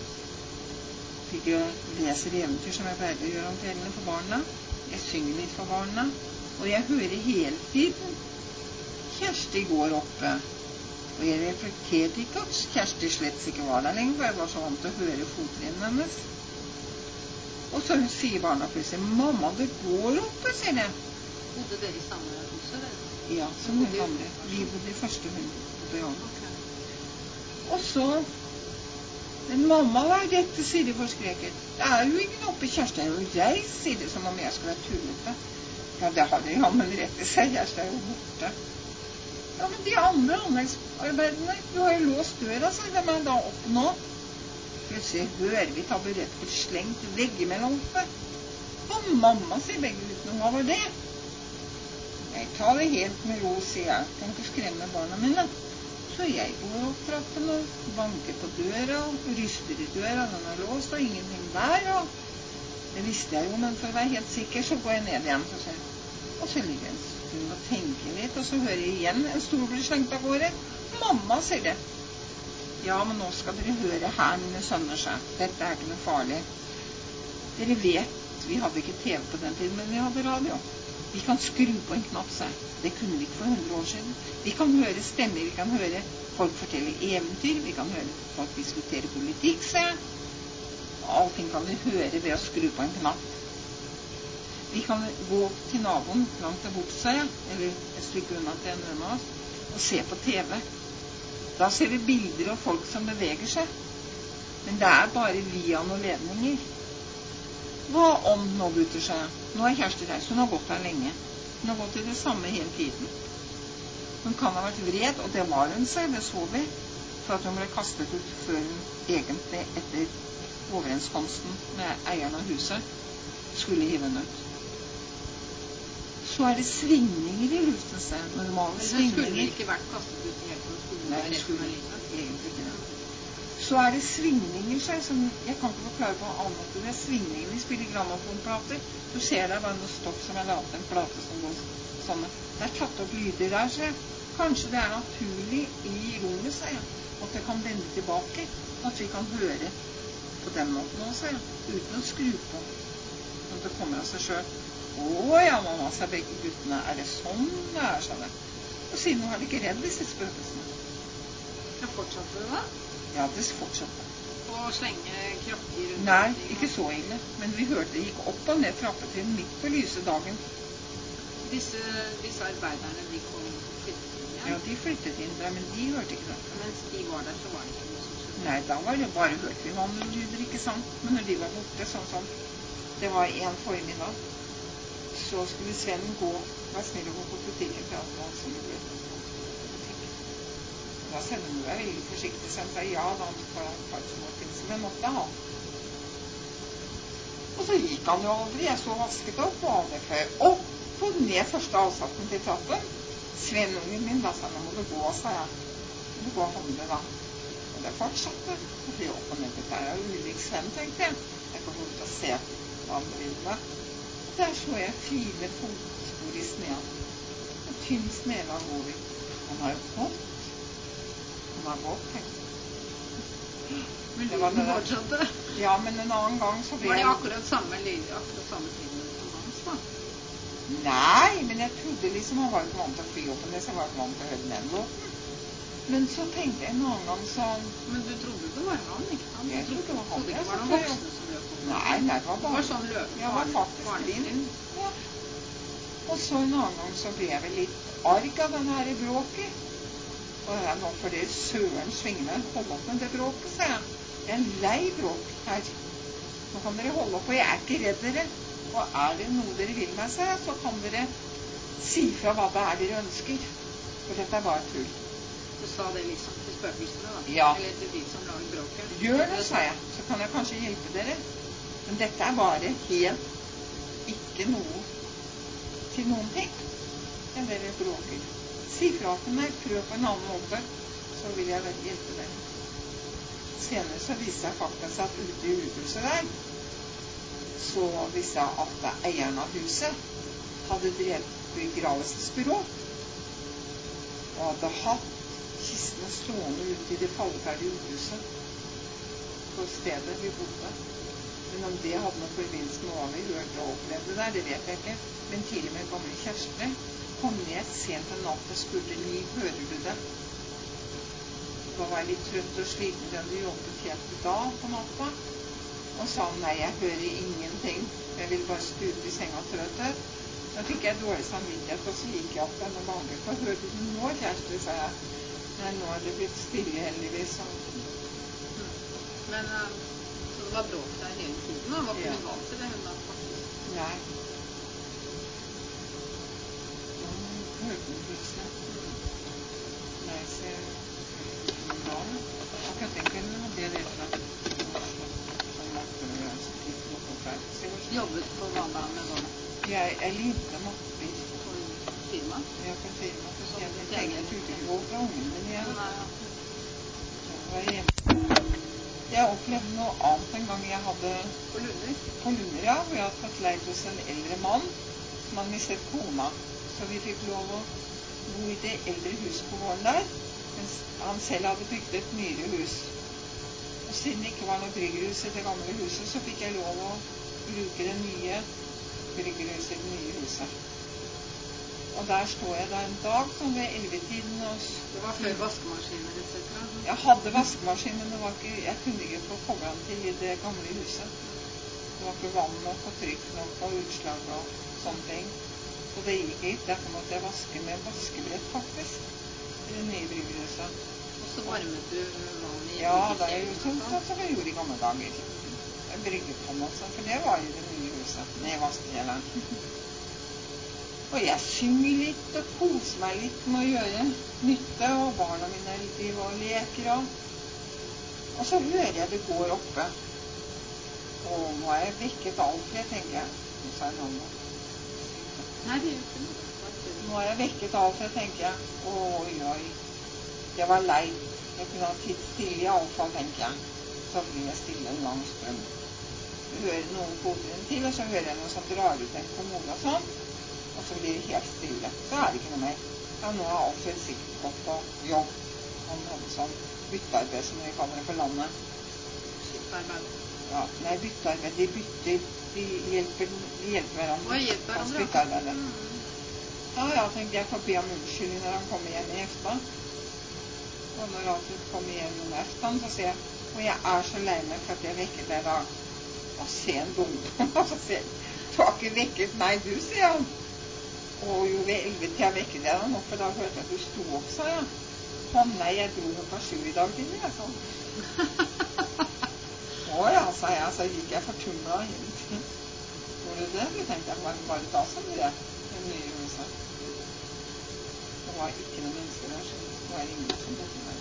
jeg leser eventyr som jeg pleier å gjøre om kveldene for barna. Jeg synger litt for barna, og jeg hører hele tiden Kjersti går oppe. Og jeg reflekterte ikke at Kjersti slett ikke var der lenger, for jeg var så vant til å høre fottrinnen hennes. Og så sier barna plutselig, mamma, det går oppe, sier jeg. Bodde dere i samme hus, eller? Ja, som hun gamle. Vi bodde i første hun bodde i andre. Og så, men mamma, hva er dette, sier de forskreket. Det er jo ingen oppe, Kjersti er jo reist, sier de, som om jeg skulle være tullete. Ja, det har de jammen rett i seg, Kjersti er jo borte. Ja, men de andre anleggsarbeidene, du har jo låst døra, så hvem er da oppe nå? Plutselig hører vi taburetter slengt veggimellom oppe. Å, mamma, sier begge uten, hva var det? Jeg tar det helt med ro, sier jeg. Kan ikke skremme barna mine. Så jeg går opp trappen og banker på døra, og ryster i døra, den er låst, og ingenting der, og det visste jeg jo, men for å være helt sikker, så går jeg ned igjen, så ser jeg. Og så ligger en stund og tenker litt, og så hører jeg igjen en stol blir slengt av gårde. Mamma, sier det. Ja, men nå skal dere høre her, mine sønner, seg. Dette er ikke noe farlig. Dere vet, vi hadde ikke T V på den tiden, men vi hadde radio. Vi kan skru på en knapp, sa jeg. Det kunne vi ikke for hundre år siden. Vi kan høre stemmer, vi kan høre folk fortelle eventyr, vi kan høre folk diskutere politikk, sa jeg. Allting kan vi høre ved å skru på en knapp. Vi kan gå til naboen langt der bort, sa jeg, eller et stykke unna til en av oss, og se på T V. Da ser vi bilder av folk som beveger seg. Men det er bare via noen ledninger. Hva om nå, gutter, sa jeg. Nå er Kjersti reist, hun har gått her lenge. Hun har gått i det samme hele tiden. Hun kan ha vært vred, og det var hun, sa jeg, det så vi, for at hun ble kastet ut før hun egentlig etter overenskomsten med eieren av huset skulle hive henne ut. Så er det svingninger i luften, se. Normale svingninger. Men hun skulle ikke vært kastet ut helt på skolen? Nei, hun skulle egentlig ikke det. Så er det svingninger, se, som jeg kan ikke forklare på en annen måte. Det er svingninger, vi spiller grammofonplater. Du ser det bare noe stopp som er lavet en plate som går sånn. Det er tatt opp lyder der, se. Kanskje det er naturlig i rommet, sa jeg, at det kan vende tilbake, at vi kan høre på den måten også, ja, uten å skru på, når det kommer av seg selv. Å ja, mamma, sa begge guttene, er det sånn det er, sa det. Og siden nå er det ikke redd disse spøkelsene. Ja, fortsatte det da? Ja, det fortsatte. Og slenge krokker rundt? Nei, ikke så ille, men vi hørte det gikk opp og ned trappetrinn midt på lyse dagen. Disse, disse arbeiderne, de kom og flyttet inn igjen? Ja, de flyttet inn der, men de hørte ikke det. Mens de var der, så var det ikke noe som skjedde? Nei, da var det bare hørt vi vandrelyder, ikke sant? Men når de var borte, sånn som det var en formiddag, så skulle Sven gå, vær snill å gå på butikken, for at han skulle bli på butikken. Da sendte hun meg veldig forsiktig, så han sa ja, da han får ha et små ting som jeg måtte ha. Og så gikk han jo aldri, jeg så vasket opp, og aldri før opp på ned første avsatsen til trappen. Svenungen min, da sa han, nå må du gå, sa jeg. Må du gå og handle, da. Og det fortsatte. Og det opp og ned, dette er jo ulik Sven, tenkte jeg. Jeg får gå ut og se hva han driver med. Og der så jeg fine fotspor i sneen. Og tynn snelag over. Han har jo gått. Han har gått, tenkte jeg. Men det var det der. Fortsatte? Ja, men en annen gang så ble Var det jeg... akkurat samme lyd, akkurat samme tiden som hans, da? Nei, men jeg trodde liksom han var ikke vant til å fly opp en det, så jeg var ikke vant til å høre den låten. Men så tenkte jeg en annen gang sånn... Men du trodde det var han, ikke sant? Jeg trodde det var han. Du trodde ikke det var noen voksne som løp opp? Nei, nei, det var bare... Det var sånn løp. Ja, det var faktisk blind. Ja. Og så en annen gang så ble jeg vel litt arg av den her bråket. Og det er nå for det søren svingende holde opp med det bråket, sa jeg. Det er en lei bråk her. Nå kan dere holde opp, og jeg er ikke redd dere. Og er det noe dere vil med seg, så kan dere si fra hva det er dere ønsker. For dette er bare tull. Du sa det liksom til spøkelsene, da? Ja. Eller til de som lager bråket? Gjør det, sa jeg. Så kan jeg kanskje hjelpe dere. Men dette er bare helt ikke noe til noen ting. enn dere bråker. Si fra til meg, prøv på en annen måte, så vil jeg vel hjelpe dere. Senere så viste jeg faktisk at ute i huset der, så viste jeg at eieren av huset hadde drevet begravelsesbyrå, og hadde hatt kistene stående ute i det falleferdige huset på stedet vi bodde. Men om det hadde noe forbindelse med hva vi hørte og opplevde der, det vet jeg ikke. Men til og med gamle Kjersti kom ned sent en natt og spurte Liv, hører du det? Da var jeg litt trøtt og sliten, den du jobbet helt da på natta. Og sa nei, jeg hører ingenting. Jeg vil bare stupe i senga trøttet. Da fikk jeg dårlig samvittighet, og så gikk jeg opp den og banket på. Hører du nå, Kjersti, sa jeg. Nei, nå er det blitt stille heldigvis. Men uh, så det var bråk der hele tiden, og var ikke ja. Vant til det hun da faktisk? Nei. Nå hørte hun plutselig. Nei, så jeg bra. Akkurat den kvelden hadde jeg det fra som mapper og jeg som fikk noe forferdelse. Jobbet på hva da med hva? Jeg, jeg livde mapper. På firma? Ja, på firma. For jeg tenkte jeg kunne ikke gå fra ungen min igjen. Så var jeg hjemme. Jeg opplevde noe annet en gang jeg hadde på Lunder. På Lunder, ja. Vi hadde fått leid hos en eldre mann som hadde mistet kona. Så vi fikk lov å bo i det eldre huset på gården der, mens han selv hadde bygd et nyere hus. Og siden det ikke var noe bryggerhus i det gamle huset, så fikk jeg lov å bruke det nye bryggerhuset i det nye huset. Og der står jeg da en dag, sånn ved elvetiden. Og det var før vaskemaskiner, et cetera. Jeg hadde vaskemaskin, men det var ikke, jeg kunne ikke få koblet den til i det gamle huset. Det var ikke vann nok og trykk nok og utslag og sånne ting. Så det gikk ikke. Derfor måtte jeg vaske med vaskebrett, faktisk, i det nye bryggerhuset. Og så varmet du vann i ja, det er jo sånn sånn som vi gjorde i gamle dager. Bryggepann også, for det var i det nye huset, ned i vaskekjelleren. Og jeg synger litt og koser meg litt med å gjøre nytte, og barna mine driver og leker og... Og så hører jeg det går oppe. Og nå er jeg vekket Alfred, tenker jeg. Nå sa jeg navnet. Nei, det gjør ikke noe. Nå er jeg vekket Alfred, tenker jeg. Oi, oi. Det var leit. Jeg kunne ha titt stille i alle fall, tenker jeg. Så blir jeg stille en lang stund. Jeg hører noen koder til, og så hører jeg noe som drar ut en kommode og sånn. Og så blir det helt stille. Så er det ikke noe mer. Ja, nå har Alfred sikkert gått på jobb. Han hadde sånn byttearbeid, som vi kaller det for landet. Byttearbeid? Ja, nei, byttearbeid. De bytter, de hjelper, de hjelper hverandre. Og hjelper hverandre. Hans byttearbeidet. Mm. Ja, ja, tenkte jeg kan be om unnskyldning når han kommer hjem i efta. Og når Alfred kommer hjem om eftan, så sier jeg, og jeg er så lei meg for at jeg vekket deg da. Og se en dum. Og så sier jeg, du har ikke vekket meg, du, sier han. Og jo ved elleve til jeg vekket jeg da nå, for da hørte jeg at du sto opp, sa jeg. Å nei, jeg dro klokka sju i dag til, jeg, sånn. Å ja, sa jeg, så gikk jeg fortumlet inn. Hvor det det? Du tenkte jeg var bare da som det, det nye huset. Det var ikke noe mennesker der, så det var ingen som bodde der.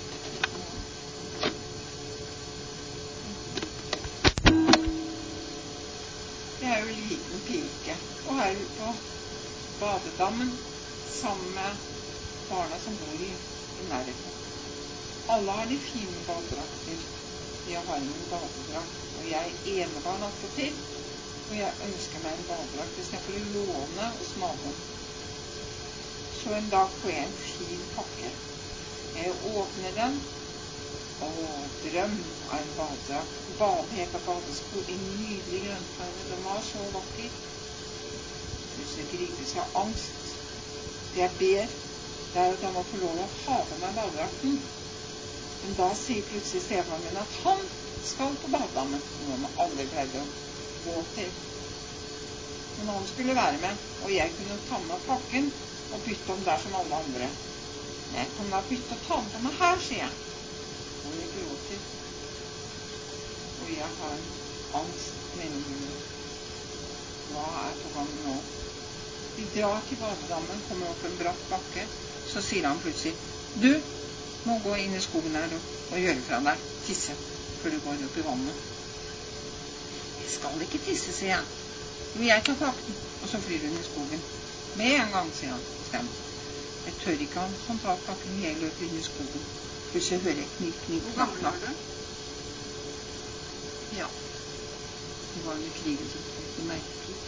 Jeg er jo en liten pike, og er ute på badedammen sammen med barna som bor i, i nærheten. Alle har de fine badedrakter. Jeg har ingen badedrakt, og jeg er enebarn også til, og jeg ønsker meg en badedrakt hvis jeg får låne hos naboen. Så en dag får jeg en fin pakke. Jeg åpner den, og drøm av en badedrakt. Bade helt på badesko i nydelig grønnfarge. Den var så vakker. Plutselig gripes av angst. Det jeg ber, det er at jeg må få lov å ha på meg badedrakten. Men da sier plutselig stefaren min at han skal på badedammen, noe man aldri pleide å gå til. Men han skulle være med, og jeg kunne ta med pakken og bytte om der som alle andre. Jeg kan da bytte og ta den på meg her, sier jeg. Og jeg gråter. Og jeg har angst med livet. Hva er på gang nå? Vi drar til badedammen, kommer opp en bratt bakke, så sier han plutselig, du må gå inn i skogen her og, og gjøre fra deg, tisse, før du går opp i vannet. Jeg skal ikke tisse, sier jeg. Jo, jeg tar pakken, og så flyr hun i skogen. Med en gang, sier han, bestemt. Jeg tør ikke han, han tar pakken, jeg løper inn i skogen. Plutselig hører jeg knipp, knipp, Hvor gammel var du? Ja. Det var jo krigen som det merket.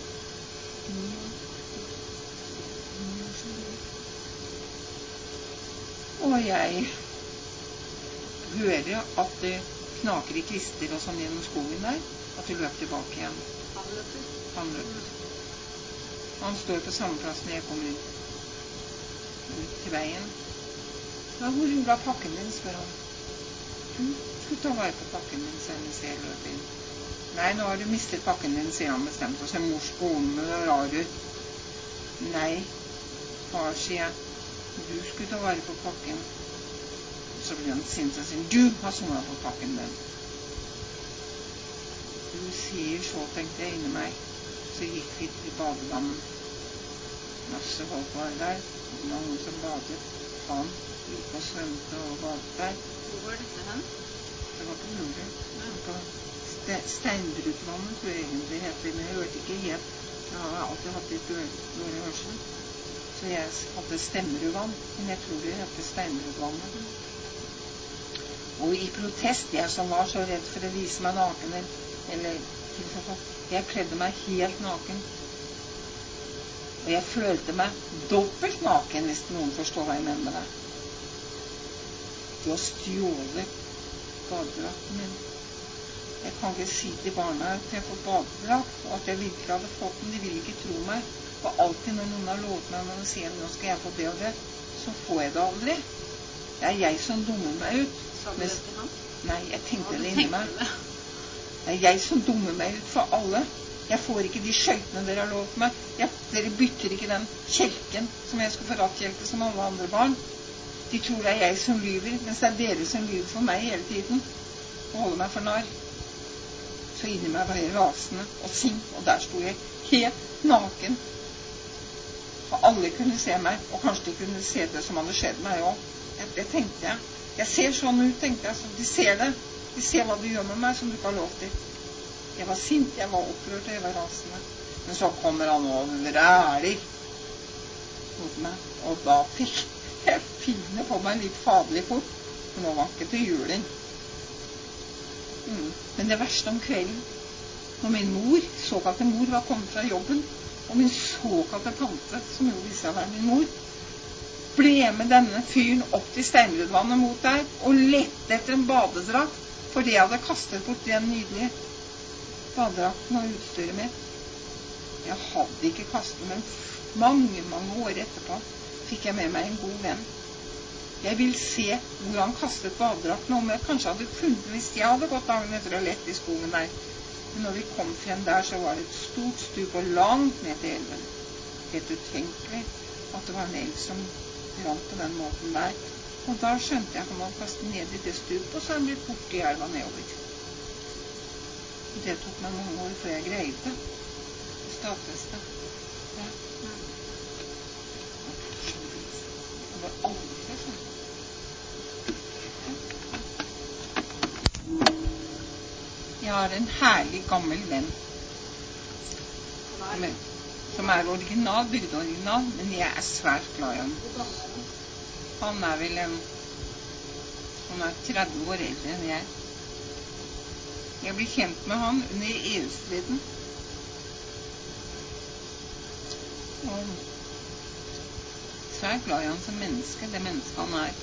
Og jeg hører at det knaker i kvister og sånn gjennom skogen der, at det løper tilbake igjen. Han løper? Han løper. Han står på samme plass når jeg kommer ut, ut til veien. Ja, hvor gjorde du pakken din, spør han. Du skulle ta vare på pakken din, sier han, jeg løper inn. Nei, nå har du mistet pakken din, sier han bestemt, og ser mors bolen med og rar ut. Nei, far, sier jeg, du skulle ta vare på pakken. Så blir han sint og sier, du har somlet på pakken din. Du sier så, tenkte jeg inni meg. Så gikk vi til badedammen. Masse folk var der, mange som badet. Han gikk og svømte og badet der. Hvor var dette hen? Det var på Nordre. På Ste Steinbrudvannet, tror jeg egentlig heter, men jeg hørte ikke helt. Jeg har alltid hatt litt dårlig hørsel. Så jeg hadde Stemmerudvann, men jeg tror det heter Steinbrudvannet. Og i protest, jeg som var så redd for å vise meg naken, eller jeg kledde meg helt naken. Og jeg følte meg dobbelt naken, hvis noen forstår hva jeg mener med det. Du har stjålet badedrakten min. Jeg kan ikke si til barna at jeg får badedrakt, og at jeg virkelig hadde fått den. De vil ikke tro meg. For alltid når noen har lovet meg å si nå skal jeg få det og det, så får jeg det aldri. Det er jeg som dummer meg ut. Sa du det til han? Nei, jeg tenkte Ja, du det inni tenkte meg. det. Det er jeg som dummer meg ut for alle. Jeg får ikke de skøytene dere har lovet meg. Jeg, dere bytter ikke den kjelken som jeg skulle få rattkjelte som alle andre barn. De tror det er jeg som lyver, mens det er dere som lyver for meg hele tiden. Og holder meg for narr. Så inni meg var jeg rasende og sint, og der sto jeg helt naken. Og alle kunne se meg, og kanskje de kunne se det som hadde skjedd meg også. Det tenkte jeg. Jeg ser sånn ut, tenkte jeg, så de ser det. De ser hva du gjør med meg som du ikke har lov til. Jeg var sint, jeg var opprørt, og jeg var rasende. Men så kommer han og vræler mot meg, og da fikk jeg finne på meg litt faderlig fort, for nå var ikke til juling. Mm. Men det verste om kvelden, når min mor, såkalte mor, var kommet fra jobben, og min såkalte tante, som jo viste seg å være min mor, ble med denne fyren opp til Steinrudvannet mot der, og lette etter en badedrakt, fordi jeg hadde kastet bort den nydelige badedrakten og utstyret mitt. Jeg hadde ikke kastet, men mange, mange år etterpå fikk jeg med meg en god venn. Jeg vil se hvor han kastet badedrakten, om jeg kanskje hadde funnet den hvis jeg hadde gått dagen etter og lett i skogen der. Men når vi kom frem der, så var det et stort stup og langt ned til elven. Helt utenkelig at det var en elv som rant på den måten der. Og da skjønte jeg at han hadde kastet ned i det stupet, og så hadde han blitt borte i elva nedover. Det tok meg mange år før jeg greide å stadfeste. Ja. Det var aldri sånn. Jeg har en herlig gammel venn som er, som er original, bygdeoriginal, men jeg er svært glad i ham. Han er vel en han er tretti år eldre enn jeg. Jeg ble kjent med han under E U-striden. Og svært glad i han som menneske, det mennesket han er.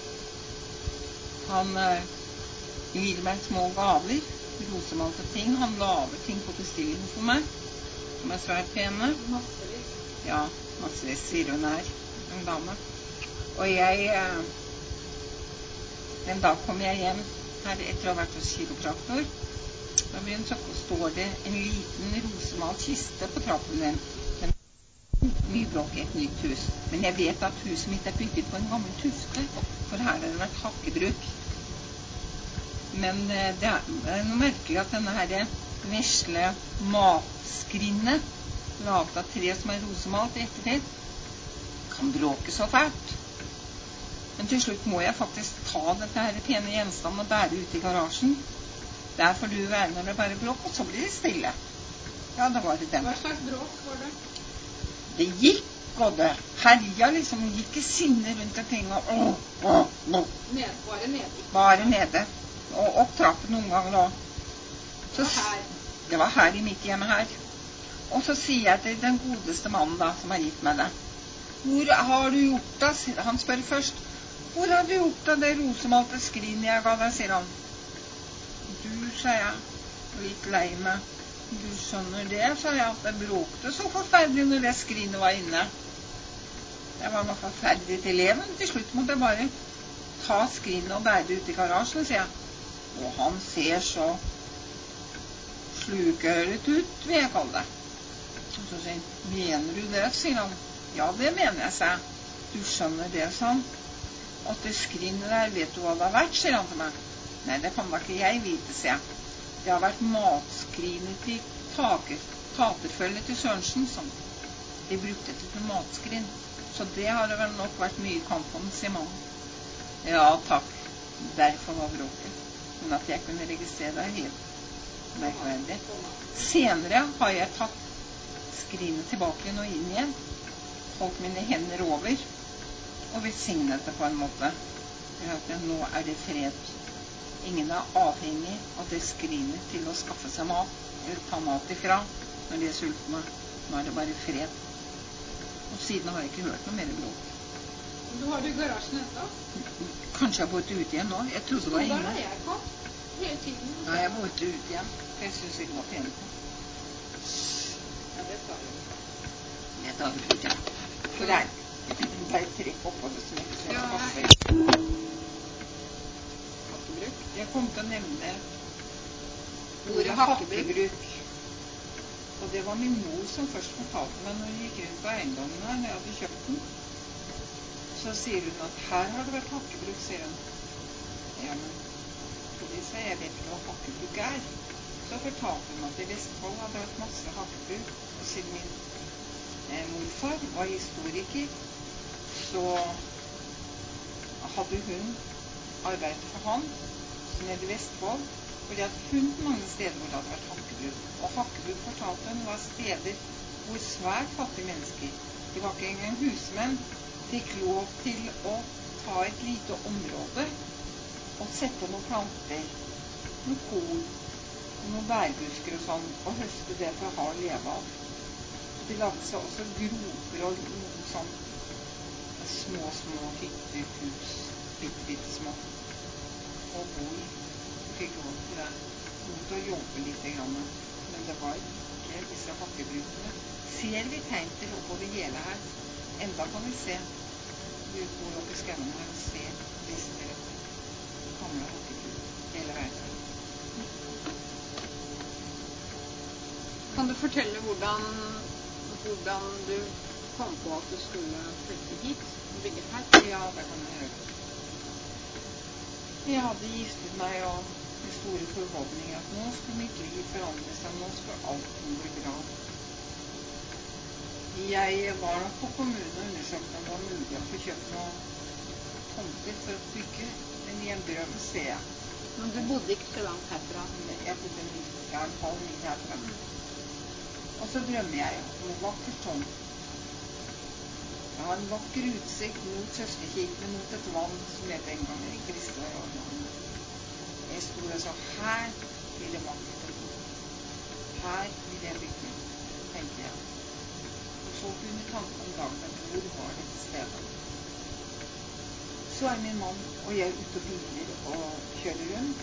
Han eh, gir meg små gaver, rosemalte ting. Han laver ting på bestilling for meg, som er svært pene. Massevis. Ja, massevis, sier hun er, en dame. Og jeg, eh, en dag kom jeg hjem her etter å ha vært hos kiropraktor. Da begynte så står det en liten rosemalt kiste på trappen min. Men mye bråk i et nytt hus. Men jeg vet at huset mitt er bygget på en gammel tufte, for her har det vært hakkebruk. Men eh, det er noe merkelig at denne her vesle matskrinnet, laget av tre som er rosemalt i ettertid, kan bråke så fælt. Men til slutt må jeg faktisk ta dette her pene gjenstanden og bære ut i garasjen. Der får du være når det bare bråk, og så blir det stille. Ja, da var det den. Hva slags bråk var det? Det gikk, og det herja liksom, det gikk i sinne rundt omkring, og åh, åh, åh. Ned, bare nede. Bare nede. Og opp trappen noen ganger da. Så, Og her. det var her i mitt hjemme her. Og så sier jeg til den godeste mannen da, som har gitt meg det. Hvor har du gjort det? Han spør først. Hvor har du gjort det, det rosemalte skrinet jeg ga deg, sier han. Du, sa jeg, litt lei meg. Du skjønner det, sa jeg, at det bråkte så forferdelig når det skrinet var inne. Jeg var noe forferdelig til leven. Til slutt måtte jeg bare ta skrinet og bære ut i garasjen, sier jeg. Og han ser så slukøret ut, vil jeg kalle det. Og så sier han, mener du det, sier han. Ja, det mener jeg, sa jeg. Du skjønner det, sa han. At det skrinet der, vet du hva det har vært, sier han til meg. Nei, det kan da ikke jeg vite, sier jeg. Det har vært matskrinet til taker, taterfølget til Sørensen, som de brukte til matskrin. Så det har det vel nok vært mye kamp om, sier mannen. Ja, takk. Derfor var bråket. Men at jeg kunne registrere det helt merkverdig. Senere har jeg tatt skrinet tilbake igjen og inn igjen. Holdt mine hender over og velsignet det på en måte. At nå er det fred. Ingen er avhengig av det skrinet til å skaffe seg mat, eller ta mat ifra når de er sultne. Nå er det bare fred. Og siden har jeg ikke hørt noe mer bråk. Du har du garasjen enda? Kanskje jeg båret ut igjen nå. Jeg trodde det var Der inne. har jeg kom. Hele tiden. Ja, jeg båret ut igjen. Jeg synes ikke det var pent. Ja, det tar vi. Jeg tar det ut, ja. For det er, det er et trekk oppå det som ikke så Ja, passer. Hakkebruk. Jeg kom til å nevne Ordet hakkebruk. Og det var min mor som først fortalte meg når hun gikk rundt på eiendommen her, når jeg hadde kjøpt den. Så sier hun at her har det vært hakkebruk, sier hun. Ja, men Lisa, jeg vet ikke hva hakkebruk er. Så fortalte hun at i Vestfold hadde det vært masse hakkebruk. Og siden min eh, morfar var historiker, så hadde hun arbeidet for han nede i Vestfold, fordi at funnet mange steder hvor det hadde vært hakkebruk. Og hakkebruk fortalte hun var steder hvor svært fattige mennesker, det var ikke engang husmenn, fikk lov til å ta et lite område og sette noen planter, noen kål, noen bærbusker og sånn, og høste det for å ha å leve av. De lagde seg også groper og noen sånn små, små hytter, hus, bitte, bitte små, og bo i. Fikk lov til det, mot å jobbe litt grann. Men det var ikke disse hakkebrukene. Ser vi tegn til oppover hele her? Enda kan vi se. Vi bor oppe i skauen her og ser rester av gamle hakkebruk hele veien. Kan du fortelle hvordan, hvordan du kom på at du skulle flytte hit og bygge her? Ja, det kan jeg høre. Jeg hadde giftet meg og med store forhåpninger at nå skulle mitt liv forandre seg, nå skulle alt bli bra. Jeg var nok på kommunen og undersøkte om det var mulig å få kjøpt noen tomter for å bygge en hjemdrøm, ser jeg. Men du bodde ikke så langt herfra? Jeg bodde en, ja, en halv mil herfra. Og så drømmer jeg om en vakker tomt. Jeg har en vakker utsikt mot Søsterkirken, mot et vann som jeg den gangen ikke visste hva jeg var. Jeg sto og sa, her blir det vakkert å bo. Her blir det bygge, tenkte jeg. Og så kunne tanken om dagen, hvor var dette stedet? Så er min mann og jeg ute og biler og kjører rundt.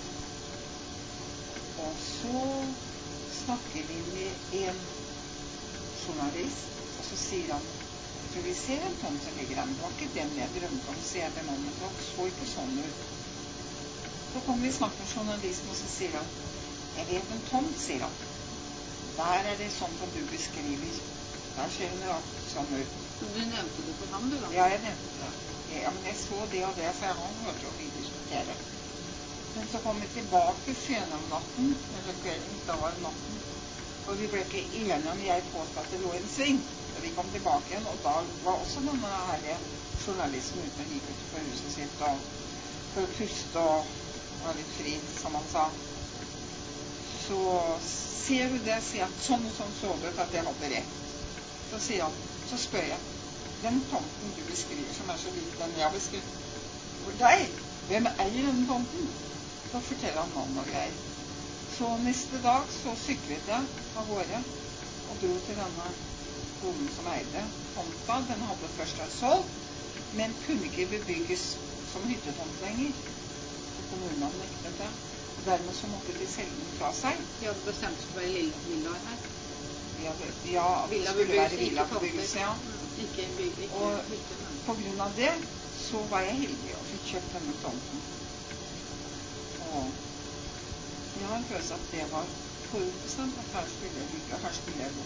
Og så snakker vi med en journalist, og så sier han, så vi ser en tomt som ligger her, det var ikke den jeg drømte om, sier jeg til mannen, det så ikke sånn ut. Så kommer vi og snakker med journalisten, og så sier han, jeg vet en tomt, sier han. Der er det sånn som du beskriver. Der ser hun rart sånn ut. Men du nevnte det for ham, du da? Ja, jeg nevnte det. Ja, men jeg så det og det, for han hørte jo vi diskutere. Men så kom vi tilbake senere om natten, eller kvelden, da var det natten, og vi ble ikke enige om jeg påstod at det lå en sving. Og vi kom tilbake igjen, og da var også denne her journalisten ute og gikk ut for huset sitt, og for å puste og var litt fri, som han sa. Så ser du det, sier at sånn og sånn så det ut at jeg hadde rett. Så sier han, så spør jeg, den tomten du beskriver, som er så lik den jeg beskriver, for deg, hvem eier den tomten? Så forteller han navn og greier. Så neste dag så syklet jeg av gårde og dro til denne konen som eide tomta. Den hadde først vært solgt, men kunne ikke bebygges som hyttetomt lenger. Så kommunen hadde nektet det. Og dermed så måtte de selge den fra seg. De hadde bestemt det skulle være lille villaer her. Ja, det, ja, det skulle være villabebyggelse, ja. Ikke bygge, ikke Og hytte, men... på grunn av det så var jeg heldig og fikk kjøpt denne tomten. Og jeg har en følelse at det var forutbestemt at her skulle jeg bygge, her skulle jeg bo.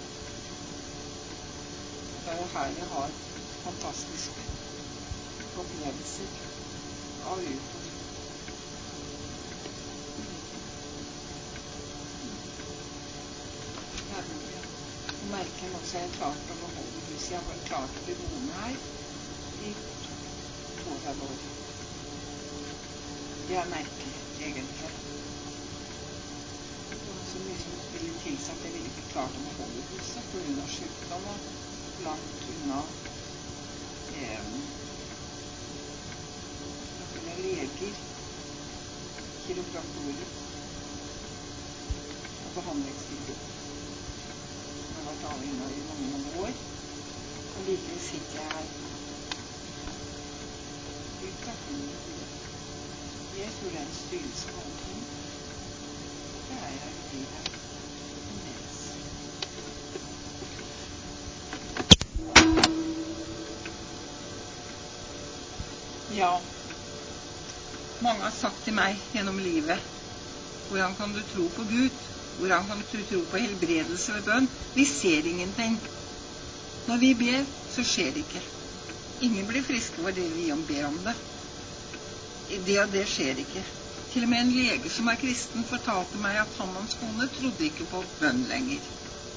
Det er jo her jeg har fantastiske opplevelser av ufor. Her bor jeg. Og merker nå så jeg er klart å beholde huset. Jeg har klart å bli boende her i trettito år. Det er merkelig, egentlig. Det var så mye som ville tilsi at jeg ville ikke klart å beholde huset på grunn av sykdom og langt unna eh, leger, kiropraktorer og behandlingstilbud. Jeg har vært avhengig av i mange, mange år, og likevel sitter jeg her. Jeg tror det er en styrelse av allting. Det er jeg i livet. Ja, mange har sagt til meg gjennom livet, hvordan kan du tro på Gud? Hvordan kan du tro på helbredelse ved bønn? Vi ser ingenting. Når vi ber, så skjer det ikke. Ingen blir friske for det vi ber om det. Det og det skjer ikke. Til og med en lege som er kristen fortalte meg at han og hans kone trodde ikke på bønn lenger.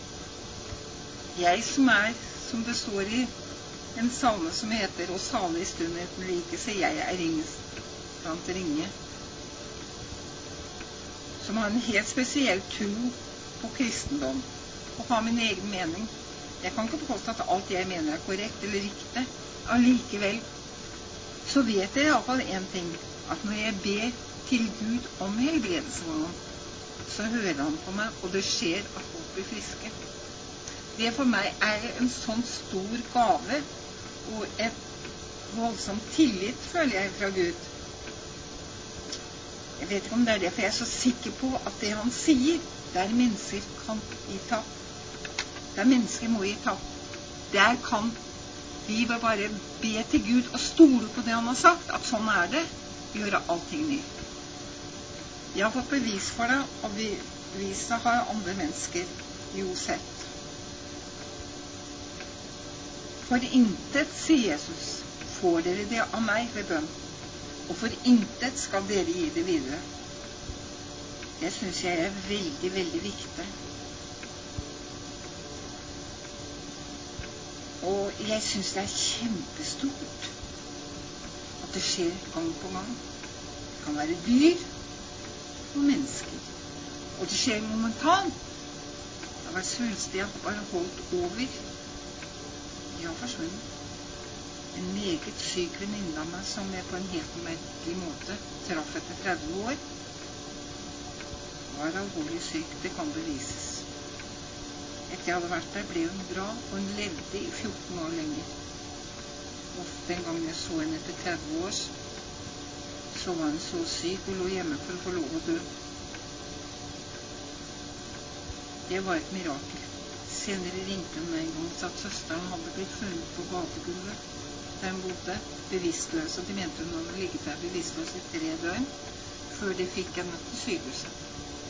Jeg som er, som det står i en salme som heter «Og salig i stunden uten like, så jeg er ringest blant ringe», som har en helt spesiell tro på kristendom, og har min egen mening. Jeg kan ikke påstå at alt jeg mener er korrekt eller riktig. Allikevel så vet jeg i hvert fall en ting, at når jeg ber til Gud om helbredelse for ham, så hører han på meg, og det skjer at folk blir friske. Det for meg er en sånn stor gave, og et voldsomt tillit, føler jeg, fra Gud. Jeg vet ikke om det er det, for jeg er så sikker på at det han sier, der mennesker kan gi tapp. Der mennesker må gi tapp. Der kan vi bare be til Gud og stole på det han har sagt, at sånn er det, gjøre allting nytt. Jeg har fått bevis for det, og beviset har andre mennesker jo sett. For intet, sier Jesus, får dere det av meg ved bønn, og for intet skal dere gi det videre. Det synes jeg er veldig, veldig viktig. Og jeg synes det er kjempestort at det skjer gang på gang. Det kan være dyr og mennesker. Og det skjer momentant. Det har vært svulstig, jeg har bare holdt over. De har forsvunnet. En meget syk venninne av meg som jeg på en helt merkelig måte traff etter tretti år, var alvorlig syk, det kan bevises. Etter jeg hadde vært der ble hun bra, og hun levde i fjorten år lenger. Og den gangen jeg så henne etter tretti år, så var hun så syk og lå hjemme for å få lov å dø. Det var et mirakel. Senere ringte hun meg en gang og sa at søsteren hadde blitt funnet på gategulvet der hun bodde, bevisstløs, og de mente hun hadde ligget der bevisstløs i tre døgn før de fikk henne til sykehuset.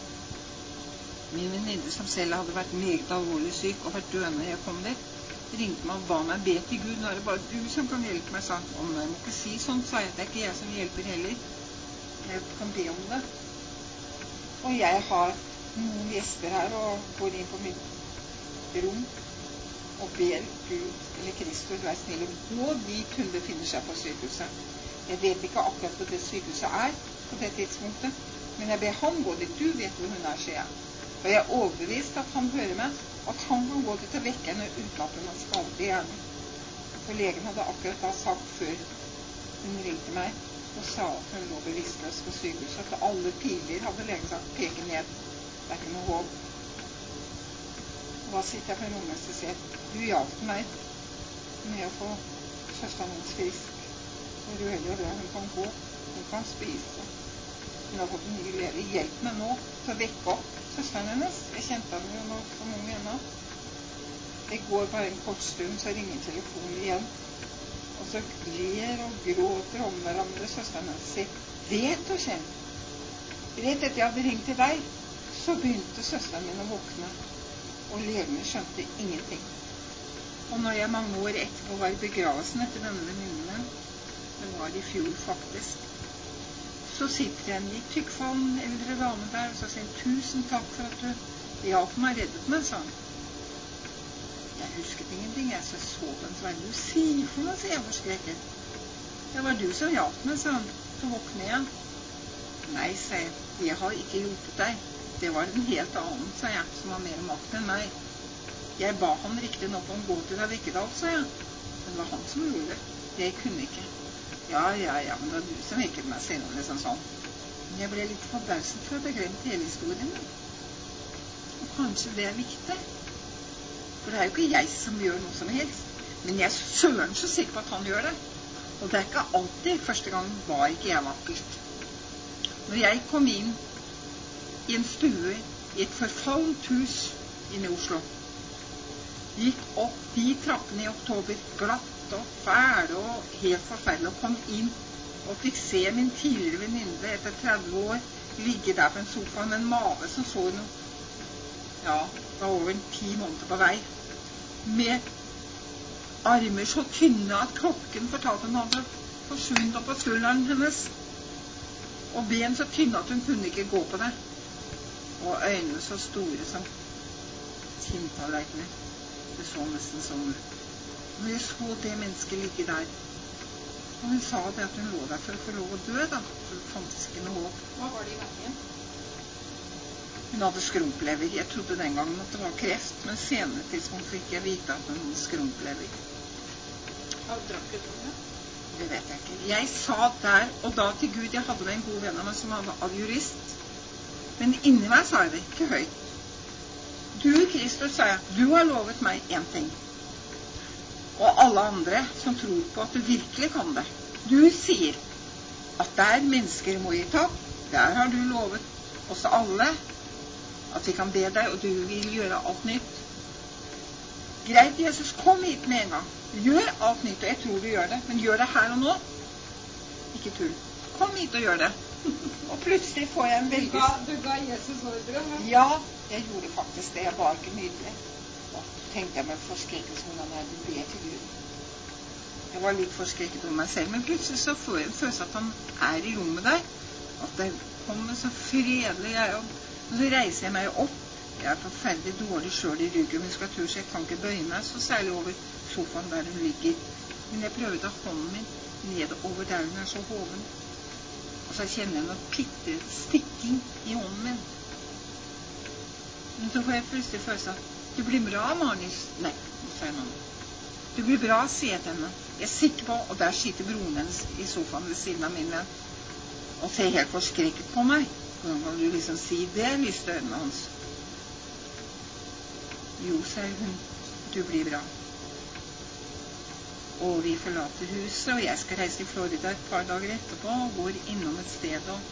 Min venninne, som selv hadde vært meget alvorlig syk og vært døende når jeg kom dit, ringte meg og ba meg be til Gud. Nå er det bare du som kan hjelpe meg, sa han. Og jeg må ikke si sånn, sa jeg. Det er ikke jeg som hjelper heller. Jeg kan be om det. Og jeg har noen gjester her og går inn på mitt rom og ber Gud eller Kristus være snill og gå dit hun befinner seg på sykehuset. Jeg vet ikke akkurat hvor det sykehuset er på det tidspunktet, men jeg ber han gå dit. Du vet hvor hun er, sier jeg. Og jeg er overbevist at han hører meg, at han kan gå dit og vekke henne uten at hun har skadet i hjernen. For legen hadde akkurat da sagt før hun ringte meg og sa at hun lå bevisstløs på sykehuset, at alle piler hadde legen sagt peke ned. Det er ikke noe håp. Og da sitter jeg på rommet og sier, du hjalp meg med å få søsteren hennes frisk. Og rødlig og det, hun kan gå, hun kan spise. Hun har fått en ny glede. Hjelp meg nå til å vekke opp søsteren hennes. Jeg kjente henne jo nå som ung ennå. Det går bare en kort stund, så ringer telefonen igjen. Og så ler og gråter om hverandre søsteren hennes. Sier, vet du, Kjell? Rett etter jeg hadde ringt til deg, så begynte søsteren min å våkne. Og legene skjønte ingenting. Og når jeg mange år etterpå var i begravelsen etter denne venninnen, det var i fjor faktisk, så sitter en litt tykkfallen eldre dame der, og så sier tusen takk for at du hjalp meg, reddet meg, sa han. Jeg husket ingenting, jeg så så den, så hva er det du sier for noe, sier jeg forskrekket. Det var du som hjalp meg, sa han, så våkner jeg. Nei, sa jeg, jeg har ikke hjulpet deg. Det var en helt annen, sa jeg, som har mer makt enn meg. Jeg ba han riktig nok om å gå til deg Vekkedal, sa jeg. Men det var han som gjorde det. Jeg kunne ikke. Ja, ja, ja, men det var du som vekket meg, sier han liksom sånn. Men jeg ble litt forbauset for at jeg glemte hele historien. Og kanskje det er viktig. For det er jo ikke jeg som gjør noe som helst. Men jeg er søren så sikker på at han gjør det. Og det er ikke alltid. Første gang var ikke jeg vakkert. Når jeg kom inn i en stue i et forfallent hus inne i Oslo, gikk opp de trappene i oktober, glatt og fæle og helt forferdelig, og kom inn og fikk se min tidligere venninne etter tretti år ligge der på en sofa med en mave som så noe. Ja, var over en ti måneder på vei. Med armer så tynne at klokken fortalte hun hadde forsvunnet opp på skulderen hennes. Og ben så tynne at hun kunne ikke gå på det. Og øynene så store som tinntallerkener. Det så nesten sånn ut. Når jeg så det mennesket ligge der, og hun sa det at hun lå der for å få lov å dø da, for det fantes ikke noe håp. Hva var det i veien? Hun hadde skrumplever. Jeg trodde den gangen at det var kreft, men senere tidspunkt fikk jeg vite at hun hadde skrumplever. Hva drakk du om det? Det vet jeg ikke. Jeg sa der og da til Gud, jeg hadde en god venn av meg som var jurist, men inni meg sa jeg det, ikke høyt. Du, Kristus, sa jeg, du har lovet meg en ting. Og alle andre som tror på at du virkelig kan det. Du sier at der mennesker må gi tapp, der har du lovet oss alle at vi kan be deg, og du vil gjøre alt nytt. Greit, Jesus, kom hit med en gang. Gjør alt nytt, og jeg tror du gjør det, men gjør det her og nå. Ikke tull. Kom hit og gjør det. Og plutselig får jeg en veldig... Du ga, du ga Jesus ordre? Ja, jeg gjorde faktisk det. Jeg var ikke nydelig. Da tenkte jeg med forskrekkelse hvordan jeg hadde be til Gud. Jeg var litt forskrekket om meg selv, men plutselig så får jeg en følelse at han er i rommet der. At det kommer så fredelig. Jeg, og så reiser jeg meg opp. Jeg er forferdelig dårlig selv i ryggen muskulatur, så jeg kan ikke bøye meg så særlig over sofaen der hun ligger. Men jeg prøvde å ha hånden min ned over der hun er så hoven. Og så kjenner jeg noe pitte stikking i hånden min. Men så får jeg plutselig følelse at du blir bra, Marnis. Nei, sa jeg nå. Du blir bra, sier jeg til henne. Jeg er sikker på, og der sitter broren hennes i sofaen ved siden av min venn, og ser helt forskrekket på meg. Hvordan kan du liksom si det, lyste øynene hans. Jo, sier hun, du blir bra. Og vi forlater huset, og jeg skal reise til Florida et par dager etterpå, og går innom et sted og,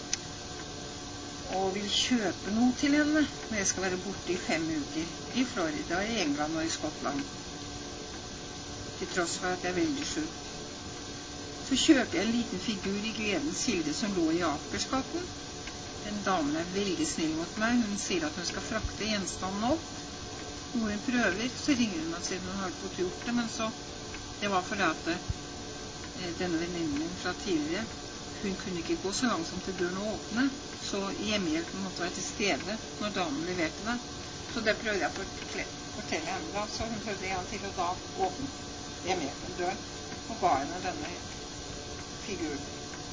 og vil kjøpe noe til henne, når jeg skal være borte i fem uker, i Florida, i England og i Skottland. Til tross for at jeg er veldig syk. Så kjøper jeg en liten figur i Gledens Kilde som lå i Akersgaten. Den damen er veldig snill mot meg. Hun sier at hun skal frakte gjenstanden opp. Når hun prøver, så ringer hun og sier hun har ikke fått gjort det, men så det var fordi at eh, denne venninnen min fra tidligere, hun kunne ikke gå så langt som til døren å åpne, så hjemmehjelpen måtte være til stede når damen leverte det. Så det prøvde jeg å fortelle, fortelle henne da, så hun prøvde en gang til, og da åpnet hjemmehjelpen døren, og ga henne denne figuren.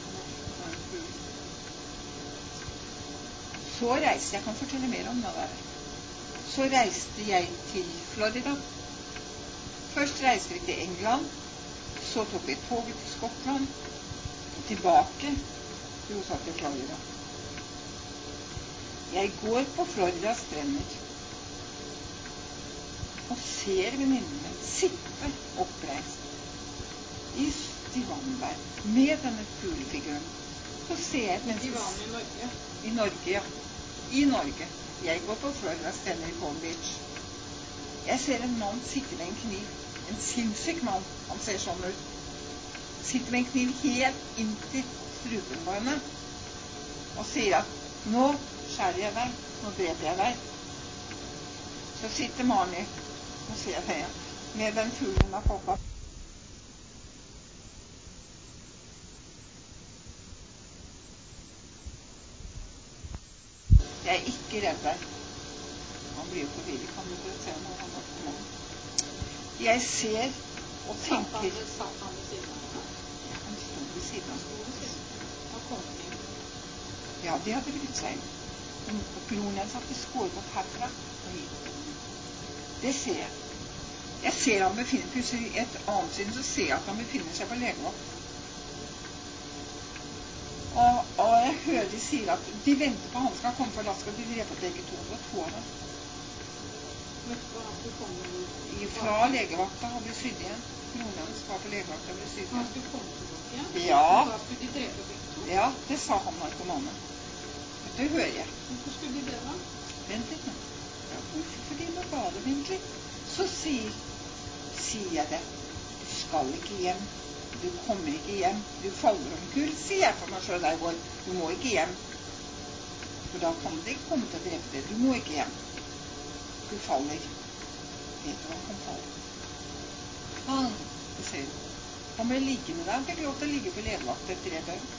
Så reiste jeg, kan fortelle mer om det der. Så reiste jeg til Florida. Først reiste vi til England, så tok vi toget til Skottland, og tilbake til hos til Florida. Jeg går på Floridas strender, og ser venninnen min sitte oppreist i, i vann der, med denne fuglefiguren. Så ser jeg et menneske... I vann i Norge? I Norge, ja. I Norge. Jeg går på Floridas strender i Palm Beach. Jeg ser en mann sitte med en kniv. En sinnssyk mann. Han ser sånn ut. Sitter med en kniv helt inn til strupen på henne. Og sier at nå skjærer jeg deg. Nå dreper jeg deg. Så sitter Marnie, og ser det, med den fuglen av koppa. Jeg er ikke redd der. Han blir jo forvirret, kan du ikke se når han åpner munnen. Jeg ser og tenker... Satt han ved siden av henne? Ja, han sto ved siden av henne. Han kom inn. Ja, det hadde brutt seg inn. Broren hennes hadde skåret opp herfra og hit. Det ser jeg. Jeg ser han befinner plutselig et annet siden, så ser jeg at han befinner seg på legevakt. Og, og jeg hører de sier at de venter på han skal komme, for da skal de drepe begge to og to av dem. Vet du hva han skulle komme ut? Fra legevakta har blitt sydd igjen. Broren hans var på legevakta og ble sydd Han igjen. skulle komme tilbake igjen? Ja. Da skulle de drepe begge to? Ja, det sa han narkomanen. Det hører jeg. Hvorfor skulle de det da? Vent litt nå. Ja, hvorfor? Fordi det var det egentlig. Så sier, sier jeg det. Du skal ikke hjem. Du kommer ikke hjem. Du faller omkull, sier jeg for meg selv der går. Du må ikke hjem. For da kan det ikke komme til å drepe deg. Du må ikke hjem. Du faller. Vet du hva han kan falle? Han, du ser det. Han ble liggende der. Han fikk lov til å ligge på legevakt etter et døgn.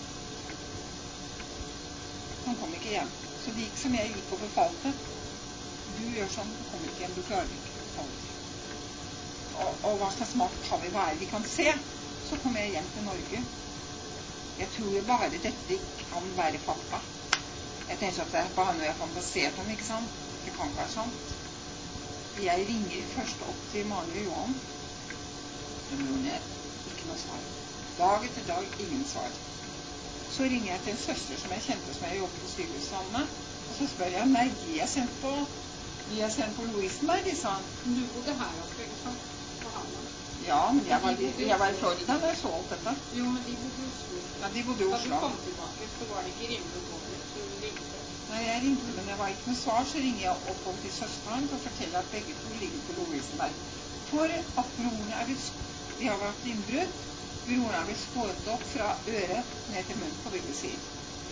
Han kom ikke hjem. Så det gikk som jeg gikk og befalte. Du gjør sånn, du kommer ikke hjem, du klarer ikke å falle. Og, og hva slags makt har vi, hva er det vi kan se? Så kommer jeg hjem til Norge. Jeg tror jo bare dette kan være fakta. Jeg tenker at det er bare noe jeg fantasert om, ikke sant? Det kan ikke være sant. Jeg ringer først opp til Maren og Johan. De gjorde ned. Ikke noe svar. Dag etter dag, ingen svar. Så ringer jeg til en søster som jeg kjente som jeg jobbet på sykehuset sammen med. Og så spør jeg, nei, de er sendt på, de er sendt på Lovisenberg, de sa. Du bodde her oppe, ikke sant? På Hamar. Ja, men jeg var, jeg var i Florida da jeg så alt dette. Jo, men de bodde i Oslo. Ja, de bodde i Oslo. Da du kom tilbake, så var det ikke rimelig å gå dit, så du ringte. Nei, jeg ringte, men jeg var ikke med svar, så ringer jeg opp til søsteren for å fortelle at begge to ligger på Lovisenberg. For at broren er blitt, de har vært innbrudd, broren er blitt skåret opp fra øret ned til munnen på begge sider.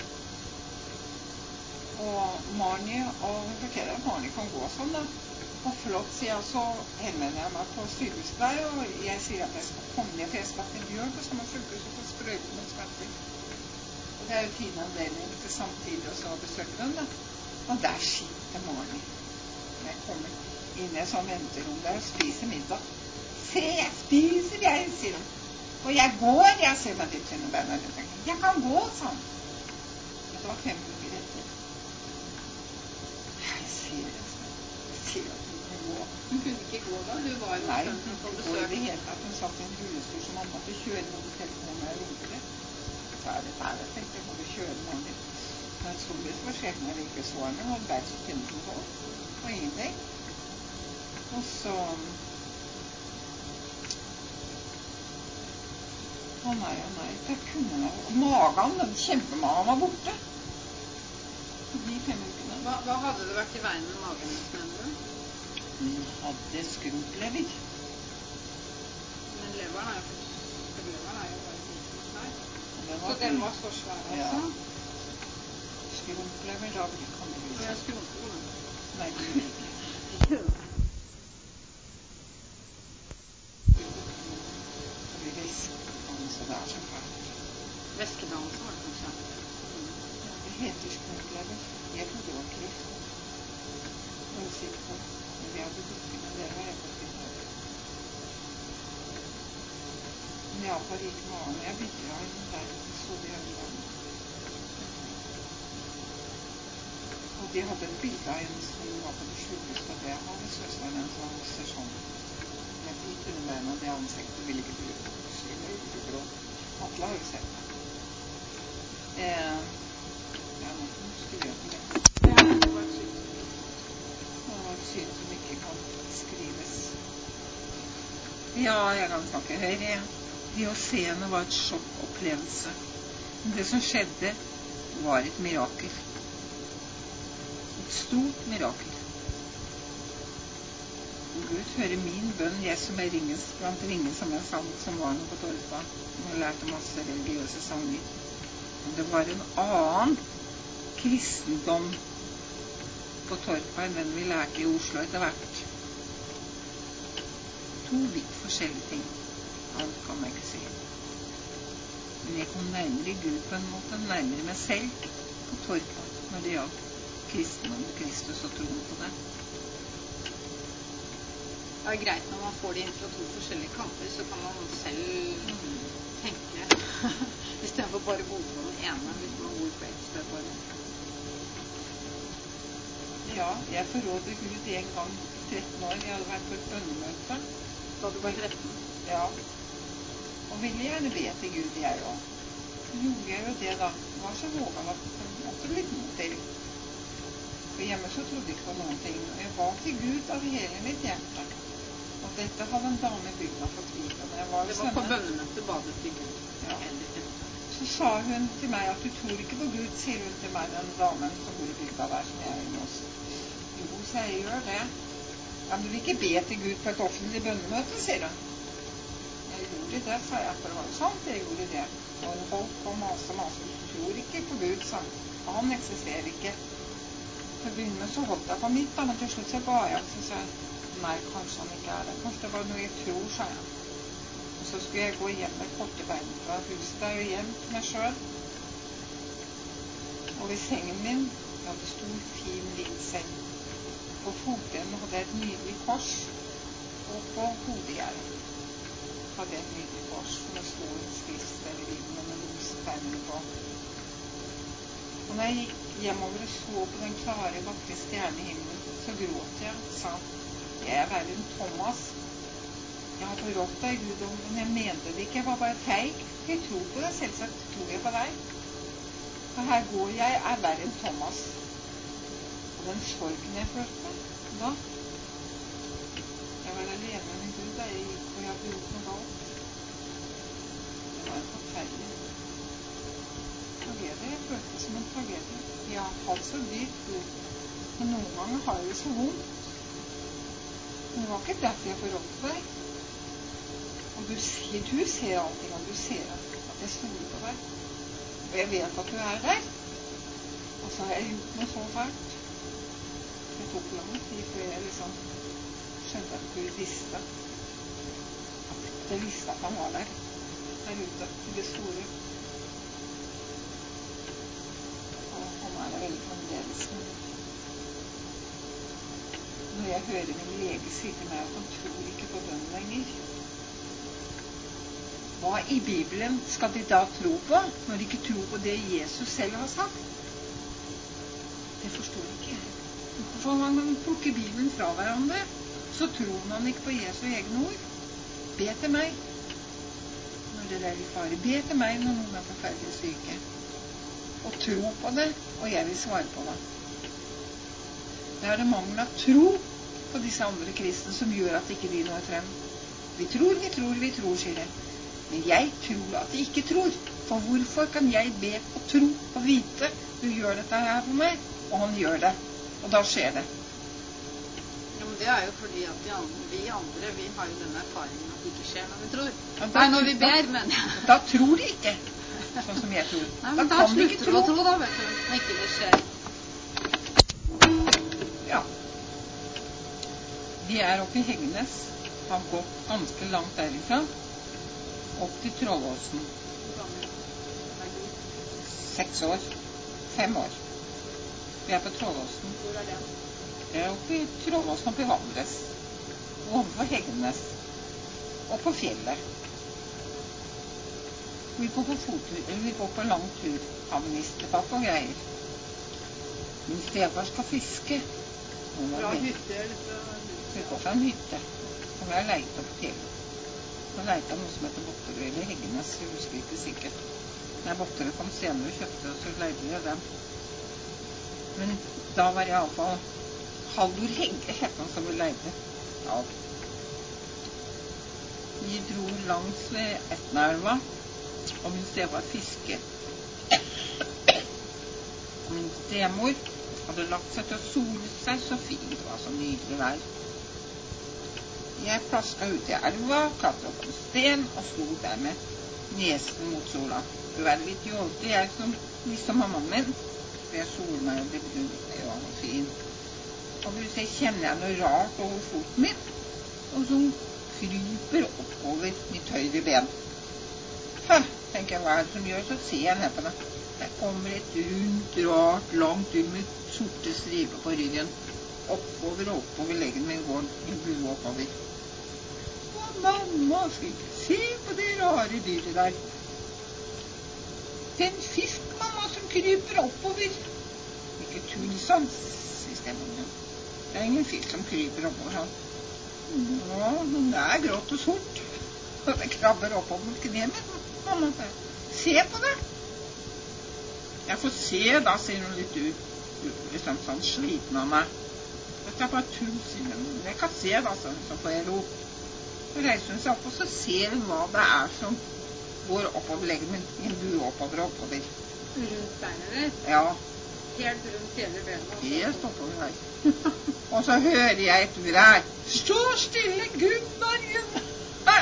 Og Marnie, og hun forteller at Marnie kan gå sånn da. Og flott, sier jeg, så henvender jeg meg på sykehuset der, og jeg sier at jeg skal komme ned, for jeg skal til Bjørn på samme sykehus og få sprøyte med smerter. Og det er jo fin anledning til samtidig å så besøke dem da. Og der sitter Marnie. Jeg kommer inn i et sånn venterom der og spiser middag. Se, jeg spiser, jeg, sier hun. Og jeg går, jeg ser meg litt under beina. Jeg kan gå, sa han. Det var fem minutter etter. Jeg sier det. Jeg sier at hun kan gå. Hun kunne ikke gå da? Du var jo Nei, hun hun på kunne besøk. gå i det hele tatt. Hun satt i en rullestol som man måtte kjøre på hotellet når jeg ringte det. Så er det der, jeg tenkte jeg måtte kjøre morgen. Men jeg tror det var sjefen jeg ikke så henne. Hun hadde vært så finne som det og ingenting. Og så... Å nei, å nei, det kunne jeg. Og magen, den kjempemagen var borte. De fem ukene. Hva, hva hadde det vært i veien med magen hos nevnte? Hun hadde skrumplever. Men leveren er jo, for leveren er jo bare sånn som her. Så den var så svær også? Ja. Skrumplever, da kan det bli sånn. Jeg skrumplever. Nei, det blir ikke. Ikke det. Så det er så fælt. Væskedannelse var det kanskje? Ja, det heter skrumplever. Jeg trodde det var kreft. Jeg var sikker på. Men vi hadde dukket, men det har jeg fått litt av. Men jeg har ikke magen. Jeg bytter av henne der. Så det er sånn. Og de hadde et bilde av henne som var på det sjukhus, og det har søsteren en som ser sånn. Med litt under beina, det ansiktet ville ikke bruke. Atle har jo sett det. Eh, ja, nå skulle jeg til det. Ja, det var et syn. Det var et syn som ikke kan skrives. Ja, jeg kan snakke høyre. Det å se henne var et sjokkopplevelse. Men det som skjedde var et mirakel. Et stort mirakel. Gud hører min bønn, jeg som er ringes, blant ringes som jeg sang som var noe på Torpa. Jeg lærte masse religiøse sanger. Men det var en annen kristendom på Torpa enn den vi lærte i Oslo etter hvert. To vidt forskjellige ting. Alt kan jeg ikke si. Men jeg kom nærmere Gud på en måte, nærmere meg selv på Torpa, når det gjaldt kristendom, Kristus og troen på det. Det er greit når man får det inn fra to forskjellige kanter, så kan man selv tenke, i stedet for bare bo på den ene, hvis man bor på et sted bare. Ja, jeg forrådde Gud en gang tretten år. Jeg hadde vært på et bønnemøte. Da du var tretten? Ja. Og ville gjerne be til Gud, jeg også. Så gjorde jeg jo det da. Det var så vågen at det måtte bli god til. For hjemme så trodde jeg ikke på noen ting. Og jeg ba til Gud av hele mitt hjerte. Og dette hadde en dame i bygda fått vite. Det var, det var på bønnemøte badet til Gud. Ja. Så sa hun til meg at du tror ikke på Gud, sier hun til meg, den damen som bor i bygda der som jeg er inne hos. Jo, så jeg gjør det. Ja, men du vil ikke be til Gud på et offentlig bønnemøte, sier hun. Jeg gjorde gjorde det, sa jeg, for det var jo sant, jeg gjorde det. Og hun holdt på masse, masse, du tror ikke på Gud, sa han. Han eksisterer ikke. Til å begynne med så holdt jeg på mitt, da, men til slutt så ga jeg, så sa jeg, nei, kanskje han ikke er det. Kanskje det var noe jeg tror, sa jeg. Og så skulle jeg gå hjem med korte bein fra huset der og hjem til meg selv. Og ved sengen min, jeg hadde stor, fin, hvit seng. På fotenden hadde jeg et nydelig kors, og på hodegjerdet hadde jeg et nydelig kors med stor skriftsted i ryggen og med rosepermer på. Og når jeg gikk hjemover og så på den klare, vakre stjernehimmelen, så gråt jeg og sa, jeg er verre enn Thomas. Jeg har forrådt deg, Gud, men jeg mente det ikke, jeg var bare feig. Jeg tror på deg, selvsagt tror jeg på deg. For her går jeg, er verre enn Thomas. Og den sorgen jeg følte, da, jeg var alene med Gud da jeg gikk, og jeg hadde gjort noe galt. Det var en forferdelig tragedie. Jeg følte som en tragedie. Jeg har hatt så dyrt blod, men noen ganger har jeg det så vondt. Men det var ikke derfor jeg forrådte deg. Og du ser, du ser allting, og du ser at jeg stoler på deg. Og jeg vet at du er der. Og så har jeg gjort noe så fælt. Jeg tok lang tid før jeg liksom skjønte at Gud visste. At jeg visste at han var der. Der ute, i det store. Og han er der veldig fremdeles. Når jeg hører min lege si til meg at han tror ikke på bønn lenger. Hva i Bibelen skal de da tro på, når de ikke tror på det Jesus selv har sagt? Det forstår ikke jeg. Hvorfor man kan plukke Bibelen fra hverandre, så tror man ikke på Jesu egne ord. Be til meg når det er i fare. Be til meg når noen er forferdelig syke. Og tro på det, og jeg vil svare på det. Det er det mangel av tro på disse andre kristne som gjør at ikke de når frem. Vi tror, vi tror, vi tror, sier det. Men jeg tror at de ikke tror. For hvorfor kan jeg be og tro og vite du gjør dette her for meg? Og han gjør det. Og da skjer det. Ja, men det er jo fordi at de andre, vi andre, vi har jo den erfaringen at det ikke skjer når vi tror. Ja, Nei, når vi ber, men... Da tror de ikke, sånn som jeg tror. Nei, men da, da slutter du å tro da, vet du, når ikke det skjer. Ja. Vi er oppe i Heggenes, har gått ganske langt derifra, opp til Trollåsen. Seks år. Fem år. Vi er på Trollåsen. Hvor er det? Det er oppe i Trollåsen, oppe i Valdres. Og oppe på Heggenes. Og på fjellet. Vi går på fottur, eller vi går på lang tur. Har ministerpapp og greier. Min stefar skal fiske. Fra hytte eller fra... Vi går fra en hytte. Og vi har leit opp fjellet. Vi har leit av noe som heter Botterøy eller Heggenes. Jeg husker ikke sikkert. Nei, Botterøy kom senere og kjøpte, og så leide vi av dem. Men da var jeg på Halvor Hegge, het han som vi leide. Ja. Vi dro langs ved Etnaelva, og min stefar fiske. Og min stemor hadde lagt seg til å sole seg så fint. Det var så nydelig vær. Jeg plasket ut i elva, klatret opp en sten og sto der med nesen mot sola. Det var litt jålte, jeg som liksom mammaen min. For jeg soler meg og det begynte, det var noe fint. Og så kjenner jeg noe rart over foten min, og så kryper oppover mitt høyre ben. Hæ, tenker jeg, hva er det som gjør? Så ser jeg ned på det. Der kommer et rundt, rart, langt ut med sorte striper på ryggen. Oppover og oppover leggen min går en bue oppover. Å, mamma, skrik, se på det rare dyret der. Det er en fisk, mamma, som kryper oppover. Ikke tull sånn, sier stemmen. Det er ingen fisk som kryper oppover sånn. Ja, men det er grått og sort. Og det krabber oppover mot kneet mitt, mamma. Se på det. Jeg får se, da, sier hun litt ut. Liksom sånn sliten av meg. Dette er bare tull, sier hun. Jeg kan se, da, så, så får jeg ro. Så reiser hun seg opp, og så ser hun hva det er som går oppover leggen min. En bue oppover og oppover. Rundt beinet ditt? Ja. Helt rundt hele benet? Helt oppover her. Og så hører jeg et vrær. Stå stille, Gud, Margen!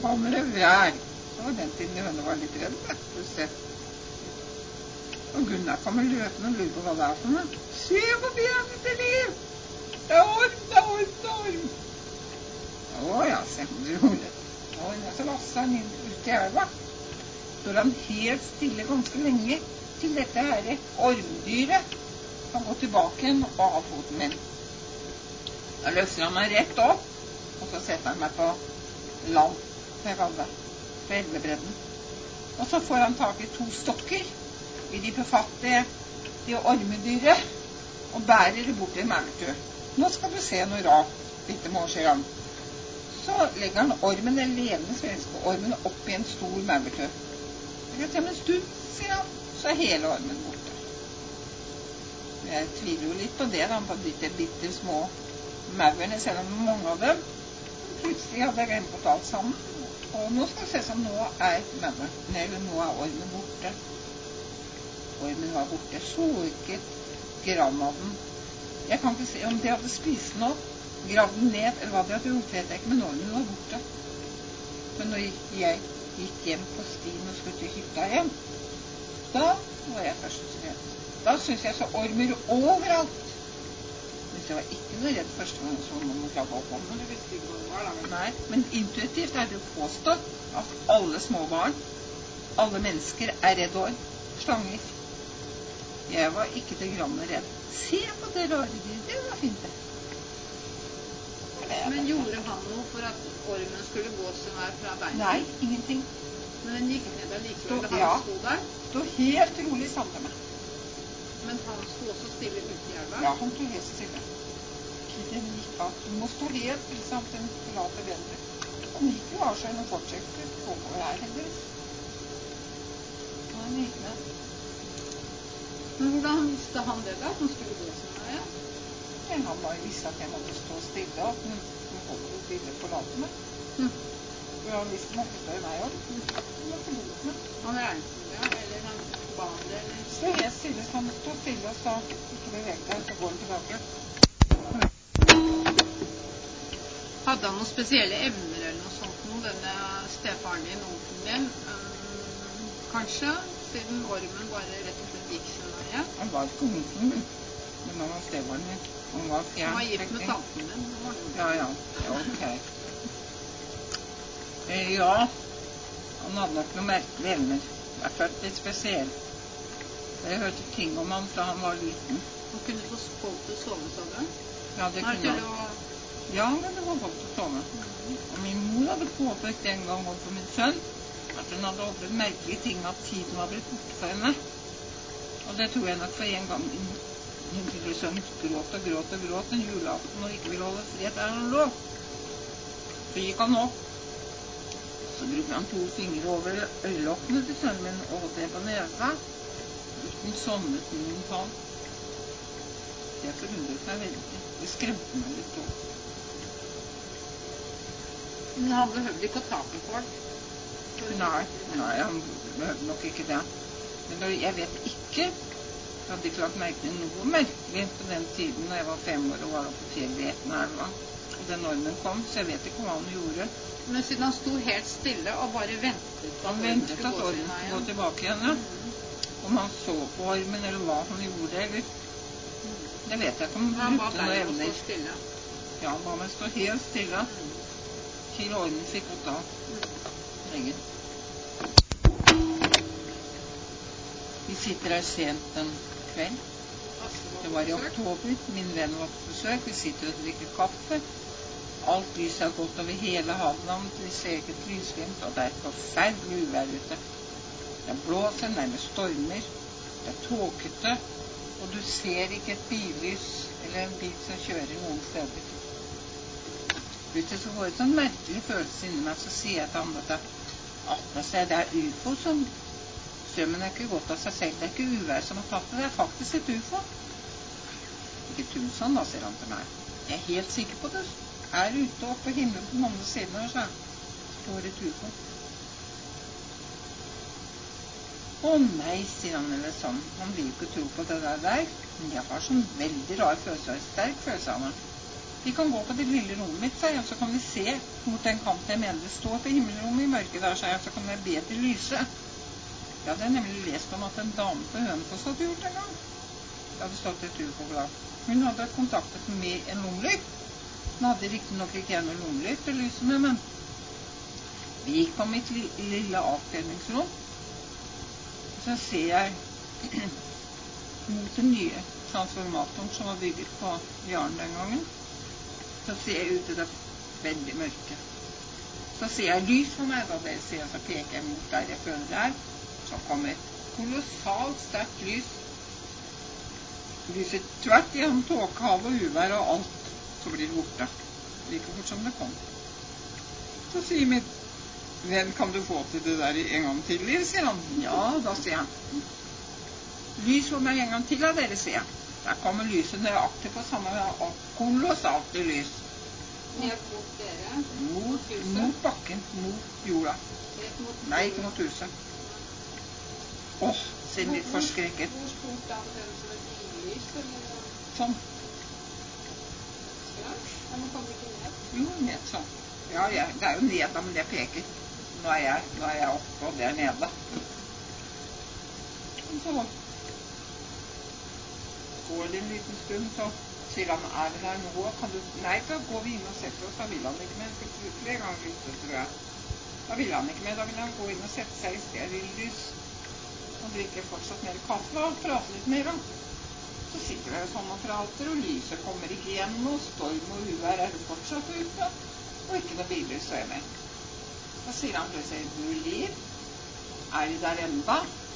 kommer det vær. Så var den tiden høna var litt redd, da. Du ser. Og Gunnar kommer løpende og lurer på hva det er for noe. Se på bjørnet til liv! Det er orm, det er orm, det er orm. Å ja, se, du rolig. Og så lasser han inn ut i elva. Så er han helt stille ganske lenge til dette her ormdyret kan gå tilbake igjen og ha foten min. Da løfter han meg rett opp, og så setter han meg på land, som jeg kaller det, på elvebredden. Og så får han tak i to stokker, vil de befatte de ormedyret, og bærer det bort til en maurtue. Nå skal du se noe rart, bitte mor, sier han. Så legger han ormen, den levende svenske ormen, opp i en stor maurtue. Det kan ta en stund, sier han, så er hele ormen borte. Jeg tviler jo litt på det, da, på de bitte små maurene, selv om mange av dem. Plutselig hadde jeg glemt alt sammen, og nå skal vi se som nå er mauren, eller nå er ormen borte. Ormen var borte, så ikke et grann av den. Jeg kan ikke se om de hadde spist den opp, gravd den ned, eller hva de hadde gjort, vet jeg ikke, men ormen var borte. Men når jeg gikk hjem på stien og skulle til hytta hjem, da var jeg først redd. Da synes jeg så ormer overalt. Men jeg var ikke noe redd første gang så noen klagde opp om det. visste ikke hva det var, da. Nei, men intuitivt er det jo påstått at alle små barn, alle mennesker er redd orm, slanger. Jeg var ikke til grann redd. Se på det rare dyret, det var fint det. Men gjorde han noe for at ormen skulle gå sin vei fra beina? Nei, ingenting. Men den gikk ned der likevel, Stå- han ja. sto der? Stå helt rolig sammen med meg. Men han sto også stille ute i elva? Ja, han tog helt stille. Den gikk av. Du må stå helt stille samt den forlate venner. Han gikk jo av seg og fortsatte oppover her, heldigvis. Han gikk med. Men hvordan visste han det da, at han skulle gå sin vei? Ja, han bare visste at jeg måtte stå stille, og at han holdt et bilde forlate meg. Hm. For han visste måtte stå i meg også. Han var forlot meg. Han regnet med det, eller han ba om det, eller? Så helt stille, så han stod stille og sa, ikke beveg deg, så går han tilbake. Hadde han noen spesielle evner eller noe sånt, noe, denne stefaren din, onkelen din? Um, kanskje, siden ormen bare rett og slett gikk sin vei? Han var ikke onkelen min, men han var stefaren min. Han var fjern. Han var gift med tanten din, var det? Ja, ja, ja, ok. Eh, ja, han hadde nok noen merkelige evner. Jeg er født litt spesielt. Jeg hørte ting om han fra han var liten. Han kunne få folk til å sove, sa du? Ja, det Nei, kunne til han. å... Ja, men det var folk til å sove. Og min mor hadde påpekt en gang overfor min sønn at hun hadde opplevd merkelige ting, at tiden var blitt borte for henne. Og det tror jeg nok for en gang min lille sønn gråt og gråt og gråt en julaften og ikke ville holde fred der han lå. Så gikk han opp. Så brukte han to fingre over øyelokkene til sønnen min og holdt det på nesa. Uten sovnet noen fall. Det forundret meg veldig. Det skremte meg litt også. Men han behøvde ikke å ta på folk? Nei, nei, han behøvde nok ikke det. Men når, jeg vet ikke, jeg hadde ikke lagt merke til noe merkelig på den tiden da jeg var fem år og var oppe på fjellet i Ettenelva. Og den ormen kom, så jeg vet ikke hva han gjorde. Men siden han sto helt stille og bare ventet på Han ventet at ormen skulle gå tilbake igjen, ja. Om han så på ormen, eller hva han gjorde, eller... Det vet jeg ikke om han brukte noe evner. Han ba deg å stå stille. Ja, han ba meg stå helt stille. Til ormen fikk gått av. Lenge. Vi sitter her sent en kveld. Det var i oktober. Min venn var på besøk. Vi sitter og drikker kaffe. Alt lyset har gått over hele havlandet. Vi ser ikke et lysglimt, og det er et forferdelig uvær ute. Det blåser, nærmest stormer. Det er tåkete, og du ser ikke et billys eller en bil som kjører noen steder. Ute så får jeg sånn merkelig følelse inni meg, så sier jeg til han dette. Atle, se, det er U F O som... Strømmen er ikke gått av seg selv, det er ikke uvær som har tatt det, det er faktisk et U F O. Ikke tull sånn, da, sier han til meg. Jeg er helt sikker på det. Er ute oppe på himmelen på den andre siden her, så står et U F O. Å nei, sier han eller sånn. Han vil ikke tro på det der der, men jeg har sånn veldig rar følelse, og sterk følelse av meg. Vi kan gå på det lille rommet mitt, sa jeg, så kan vi se mot den kanten jeg mener det står på himmelrommet i mørket der, sa jeg, så kan jeg be til lyse. Jeg hadde nemlig lest om at en dame på Hønefoss hadde gjort en gang. Det hadde stått et uforblad. Hun hadde kontaktet med en lommelykt. Hun hadde riktig nok ikke en lommelykt til lyset med, men vi gikk på mitt lille avkledningsrom. Så ser jeg mot den nye transformatoren som var bygget på Jaren den gangen. Så ser jeg ut i det veldig mørke. Så ser jeg lys for meg, da dere ser, så peker jeg mot der jeg føler det er. Så kommer et kolossalt sterkt lys. Lyset tvert gjennom tåkehav og uvær og alt, så blir det borte. Like fort som det kom. Så sier mitt venn, kan du få til det der en gang til, sier han. Ja, da sier han. Lys for meg en gang til av dere, sier jeg. Der kommer lyset nøyaktig på samme og kolossalt lys. Ned mot dere? Mot, mot bakken, mot jorda. Nei, ikke mot huset. Åh, siden litt forskrekket. Hvor stort da det som et billys, eller? Sånn. Ja, men kan du ikke ned? Jo, ned sånn. Ja, jeg, det er jo ned da, men jeg peker. Nå er jeg, nå er jeg oppe, og det er nede. Så går det en liten stund, så sier han, er det her nå? Kan du... Nei, så går vi inn og setter oss, da vil han ikke med. Jeg skal flere ganger lytte, tror jeg. Da vil han ikke med, da vil han gå inn og sette seg i stearinlys. Og drikker fortsatt mer kaffe og prater litt mer om. Så sitter jeg sånn og prater, og lyset kommer ikke igjen, og storm og uvær er det fortsatt ute, og ikke noe biler så jeg med. Da sier han plutselig, du Liv, er de der enda?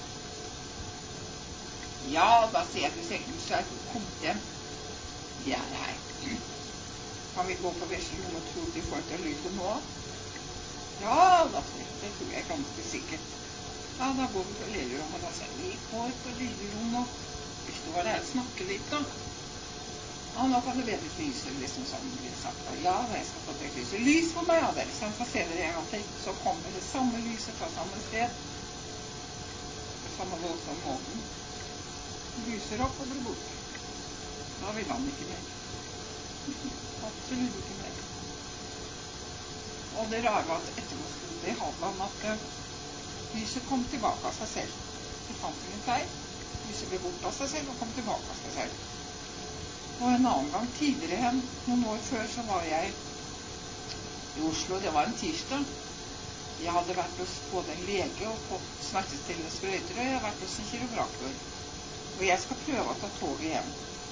Ja, da sier jeg til sengen, så er jeg kommet hjem. De er her. Kan vi gå på vestelommet og tro de får til lyset nå? Ja, da sier jeg, det tror jeg ganske sikkert. Ja, da går vi på lille rommet, da sier vi går på lille rommet, hvis du var der og snakke litt da. Ja, nå kan du be litt lyse, liksom sånn blir sagt. Ja, jeg skal få til lyse. Lys for meg, ja, dere. Så jeg får se dere en gang til. Så kommer det samme lyset fra samme sted. På samme voldsomme måten. Lyser opp og blir borte. Da vil han ikke mer. Absolutt ikke mer. Og det rare var at etterpå stod det i halvdagen at lyset kom tilbake av seg selv. Det fant ingen feil. Lyset ble bort av seg selv og kom tilbake av seg selv. Og en annen gang tidligere, noen år før, så var jeg i Oslo. Det var en tirsdag. Jeg hadde vært hos både en lege og fått smertestillende sprøyter, og jeg hadde vært hos en kiropraktor. Og jeg skal prøve å ta toget hjem.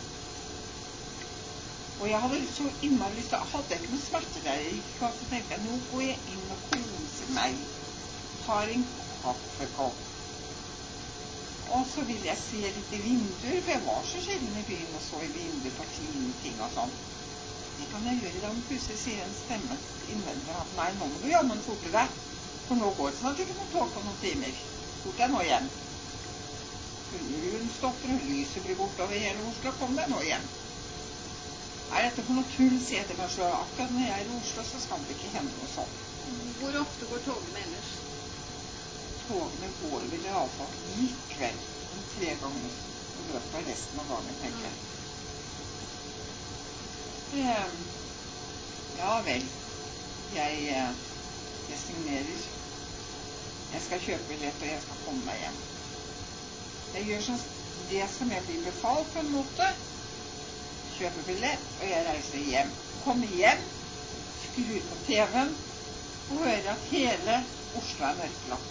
Og jeg hadde så innmari lyst til, jeg hadde ikke noe smerte der. Så tenkte jeg, nå går jeg inn og koser meg. Tar en kaffekopp. Og så vil jeg se litt i vinduer, for jeg var så sjelden i byen og så i vinduer på fine ting og sånn. Det kan jeg gjøre da, men plutselig sier en stemme innvendig at nei, nå må du jammen forte deg, for nå går det snart ikke noe tog på noen timer. Fort deg nå hjem. Hun stopper, og lyset blir bort over hele Oslo. Kom deg nå hjem. Er dette for noe tull, sier jeg til meg selv. Akkurat når jeg er i Oslo, så skal det ikke hende noe sånt. Hvor ofte går togene ellers? Togene går vel i alle fall i kveld, en tre ganger i løpet av resten av dagen, tenker jeg. Mm. Ja vel, jeg, jeg signerer. Jeg skal kjøpe billett, og jeg skal komme meg hjem. Jeg gjør sånn det som jeg blir befalt på en måte. Kjøper billett, og jeg reiser hjem. Kommer hjem, skrur på T V-en, og hører at hele Oslo er mørklagt.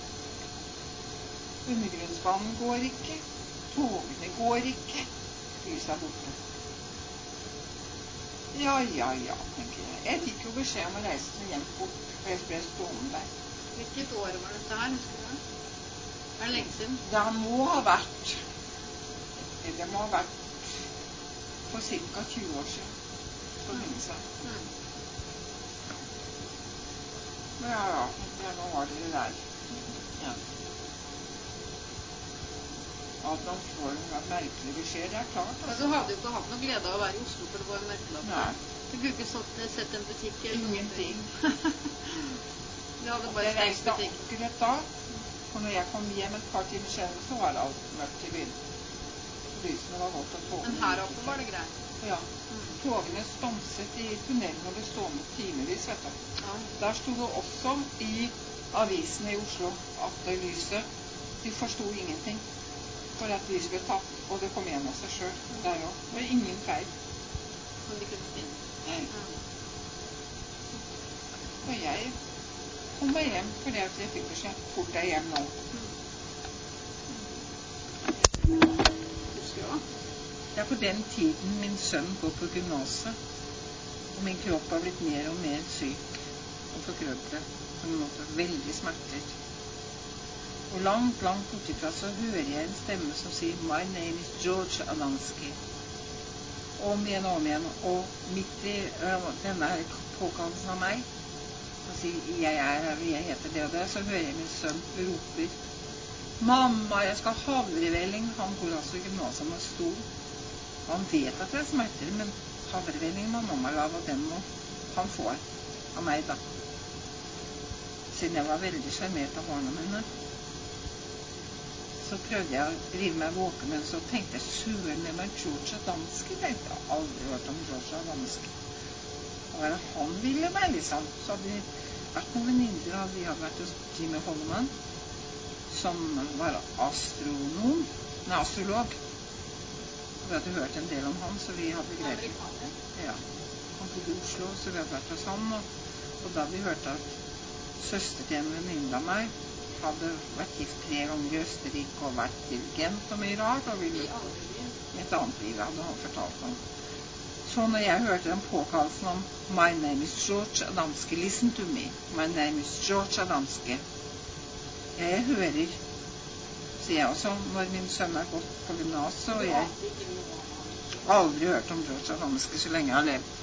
Undergrunnsbanen går ikke, togene går ikke, lyset er borte. Ja, ja, ja, tenker jeg. Jeg fikk jo beskjed om å reise seg hjem fort, for jeg ble stående der. Hvilket år var dette her, husker du? Er det lenge siden? Det må ha vært, det må ha vært for cirka tjue år siden, så lenge siden. Mm. Ja, ja, ja, nå var det det der. Ja. At man får en merkelig beskjed, det er klart. Altså. Ja, du hadde jo ikke hatt noe glede av å være i Oslo, for det var jo mørkelagt. Nei. Du kunne ikke satt, sett en butikk eller ingenting. Du hadde bare jeg reiste butikk. Akkurat da, for når jeg kom hjem et par timer senere, så var det alt mørkt i byen. Lysene var godt og togene. Men her oppe var det greit? Ja, mm. togene stanset i tunnelen og ble stående timevis, vet du. Ja. Der sto det også i avisen i Oslo at lyset, de forstod ingenting. For at lyset ble tatt, og det kom igjen av seg selv. Der også. Det var ingen feil. Så de kunne finne. Nei. Ja. Og jeg kom meg hjem fordi at jeg fikk beskjed. Fort deg hjem nå. Husker du hva? Det er på den tiden min sønn går på gymnaset, og min kropp har blitt mer og mer syk og forkrøplet. På en måte veldig smerter. Og langt, langt bortifra så hører jeg en stemme som sier «My name is George Adamski». Om igjen og om igjen. Og midt i øh, denne her påkallelsen av meg, så sier jeg er her, og jeg heter det og det, så hører jeg min sønn roper «Mamma, jeg skal ha havrevelling». Han går altså i gymnaset med stol. Han vet at det er smerter, men havrevelling må mamma lave, og den må han få av meg da. Siden jeg var veldig sjarmert av barna mine, så prøvde jeg å rive meg våken, men så tenkte jeg søren med meg George Adamski. Tenkte jeg aldri hørt om George Adamski. Hva er det han ville meg, liksom? Så hadde vi vært noen venninner, og vi hadde vært hos Jimmy Holloman, som var astronom, nei, astrolog. Og vi hadde hørt en del om han, så vi hadde greit. Ja, han bodde i Oslo, så vi hadde vært hos han, og, og da vi hørte at søster til en venninne av meg hadde vært gift tre ganger i Østerrike og vært dirigent og mye rart, og ville i et annet liv hadde han fortalt om. Så når jeg hørte den påkallelsen om «My name is George Adamski, listen to me, my name is George Adamski». Ja, jeg hører, sier jeg også, når min sønn er gått på gymnaset, og jeg aldri hørt om George Adamski så lenge jeg har levd.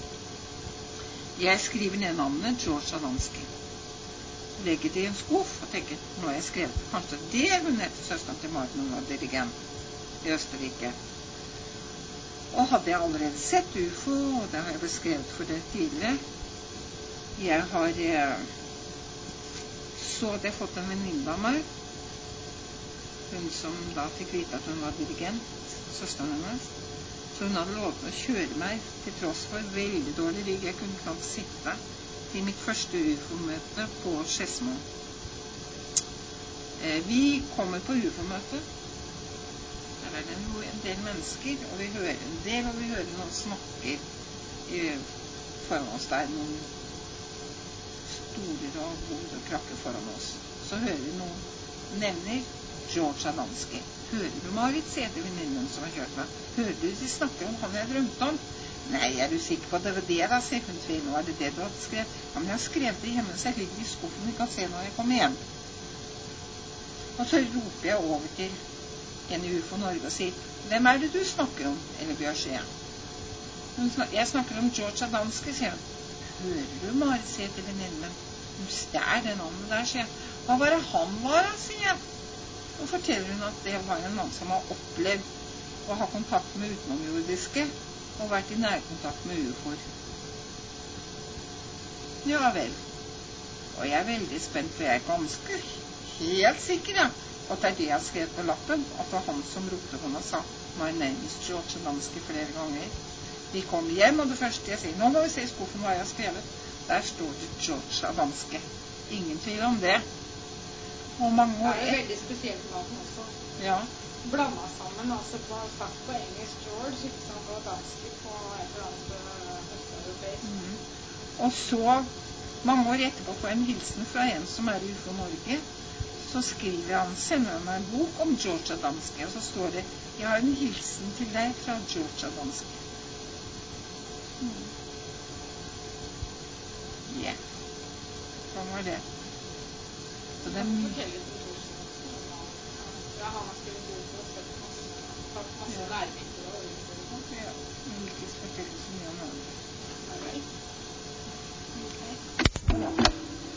Jeg skriver ned navnet George Adamski. Legger det i en skuff og tenker, nå har jeg skrevet kanskje det hun heter søsteren til Martin, hun var dirigent i Østerrike. Og hadde jeg allerede sett U F O, og det har jeg beskrevet for det tidligere. Jeg har eh, så hadde jeg fått en venninne av meg, hun som da fikk vite at hun var dirigent, søsteren hennes. Så hun hadde lovet å kjøre meg til tross for veldig dårlig rygg. Jeg kunne knapt sitte i mitt første U F O-møte på Skedsmo. Eh, vi kommer på U F O-møte. Der er det en, en del mennesker, og vi hører en del, og vi hører noen snakker i, foran oss der, noen stoler og bord og krakker foran oss. Så hører vi noen nevner George Adamski. Hører du, Marit, sier til venninnen som har kjørt meg. Hører du de snakker om han jeg drømte om? Nei, er du sikker på det var det da, sier hun tvil. Nå er det det du hadde skrevet. Ja, men jeg har skrevet det hjemme, så jeg ligger i skuffen, vi kan se når jeg kommer hjem. Og så roper jeg over til en i U F O Norge og sier, hvem er det du snakker om, eller Bjørsje? Jeg snakker om George Adamski, sier hun. Hører du, Marit, sier til venninnen, det er det navnet der, sier jeg. Hva var det han var, sier jeg. Og forteller hun at det var en mann som har opplevd å ha kontakt med utenomjordiske, og vært i nærkontakt med U F O-er. Ja vel. Og jeg er veldig spent, for jeg er ganske helt sikker, ja, at det er det jeg har skrevet på lappen, at det var han som ropte på meg og sa «My name is George Adamski» flere ganger. Vi kom hjem, og det første jeg sier, nå må vi se i skuffen hva jeg har skrevet. Der står det George Adamski. Ingen tvil om det. Og mange år... Det er veldig spesielt navn også. Ja. Blandet sammen, altså på, sagt på engelsk George, ikke sant, og Adamski på et eller annet østeuropeisk. Mm. Og så, mange år etterpå, får jeg en hilsen fra en som er i U F O Norge. Så skriver han, sender han meg en bok om George Adamski, og så står det, jeg har en hilsen til deg fra George Adamski. Mm. Ja. Yeah. Sånn var det. Så det er mye... Ja, han har skrevet bok og sett masse, tatt masse lærbilder og øvelser. Ja, jeg vil ikke fortelle så mye om han. Ja, vel. Okay.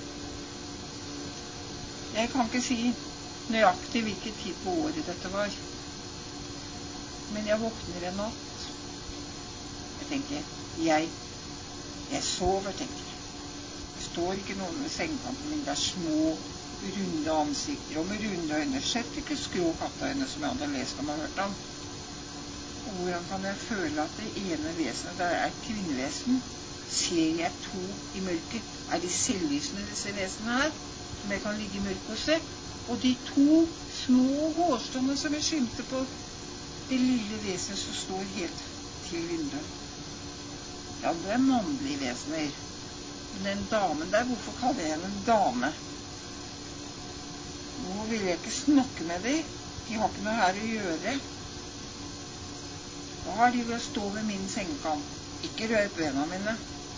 Jeg kan ikke si nøyaktig hvilken tid på året dette var. Men jeg våkner en natt. Jeg tenker, jeg, jeg sover, tenker jeg. Det står ikke noen ved sengekanten min, det er små, runde ansikter og med runde øyne, slett ikke skrå katteøyne som jeg hadde lest om og hørt om. Og hvordan kan jeg føle at det ene vesenet der er et kvinnevesen? Ser jeg to i mørket? Er de selvlysende, disse vesenene her, som jeg kan ligge i mørket og se? Og de to små hårstråene som jeg skimter på det lille vesenet som står helt til vinduet. Ja, det er mannlige vesener. Men den damen der, hvorfor kaller jeg henne en dame? Nå vil jeg ikke snakke med dem. De har ikke noe her å gjøre. Da har de ved å stå ved min sengekant. Ikke rør bena mine.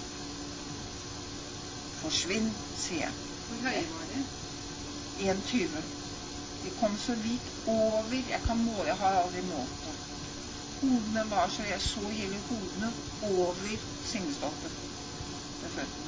Forsvinn, sier jeg. Hvor høye var de? en komma tjue. De kom så vidt over. Jeg kan måle, jeg har aldri målt det. Hodene var så jeg så hele hodene over sengestolpen ved føttene.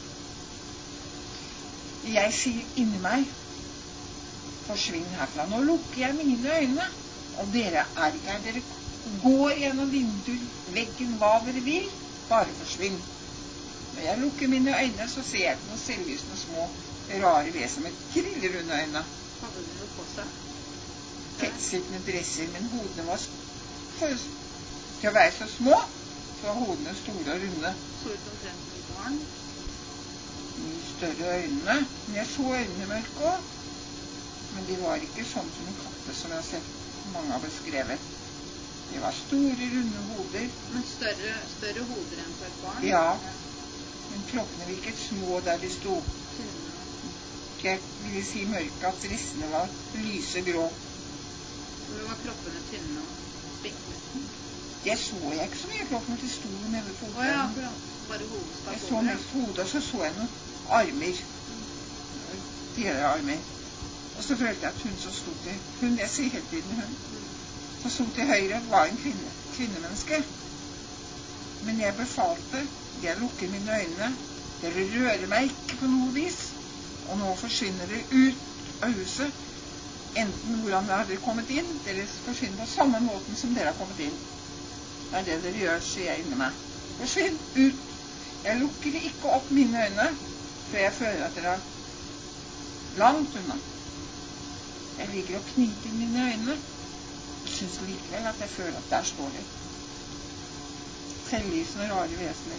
Jeg sier inni meg, forsvinn herfra. Nå lukker jeg mine øyne, og dere er ikke her. Dere går gjennom vinduet, veggen, hva dere vil, bare forsvinn. Når jeg lukker mine øyne, så ser jeg ikke noen selvlysende små, rare vesen med kriller under øynene. Hadde de noe på seg? Tettsittende dresser, men hodene var for, til å være så små, så var hodene store og runde. Så ut omtrent som barn? Mye større øynene, men jeg så øynene mørke også. Men de var ikke sånn som en katte som jeg har sett mange har beskrevet. De var store, runde hoder. Men større, større hoder enn for et barn? Ja. Men klokkene virket små der de sto. Jeg ville si mørke at dressene var lysegrå. Hvor var klokkene tynne og spinkle? Det så jeg ikke så mye klokkene til sto nede ved foten. Å ja, akkurat. Bare hodet stakk over. Jeg så mest hodet, og så så jeg noen armer. Deler av armer. Og så følte jeg at hun som sto til, hun, jeg sier hele tiden hun, som sto til høyre, var en kvinne, kvinnemenneske. Men jeg befalte, jeg lukker mine øyne, dere rører meg ikke på noe vis, og nå forsvinner dere ut av huset, enten hvordan dere hadde kommet inn, dere forsvinner på samme måten som dere har kommet inn. Det er det dere gjør, sier jeg inni meg. Forsvinn ut. Jeg lukker ikke opp mine øyne, for jeg føler at dere er langt unna. Jeg ligger og knyter mine øyne, og synes likevel at jeg føler at der står det. Selvlysende rare vesener.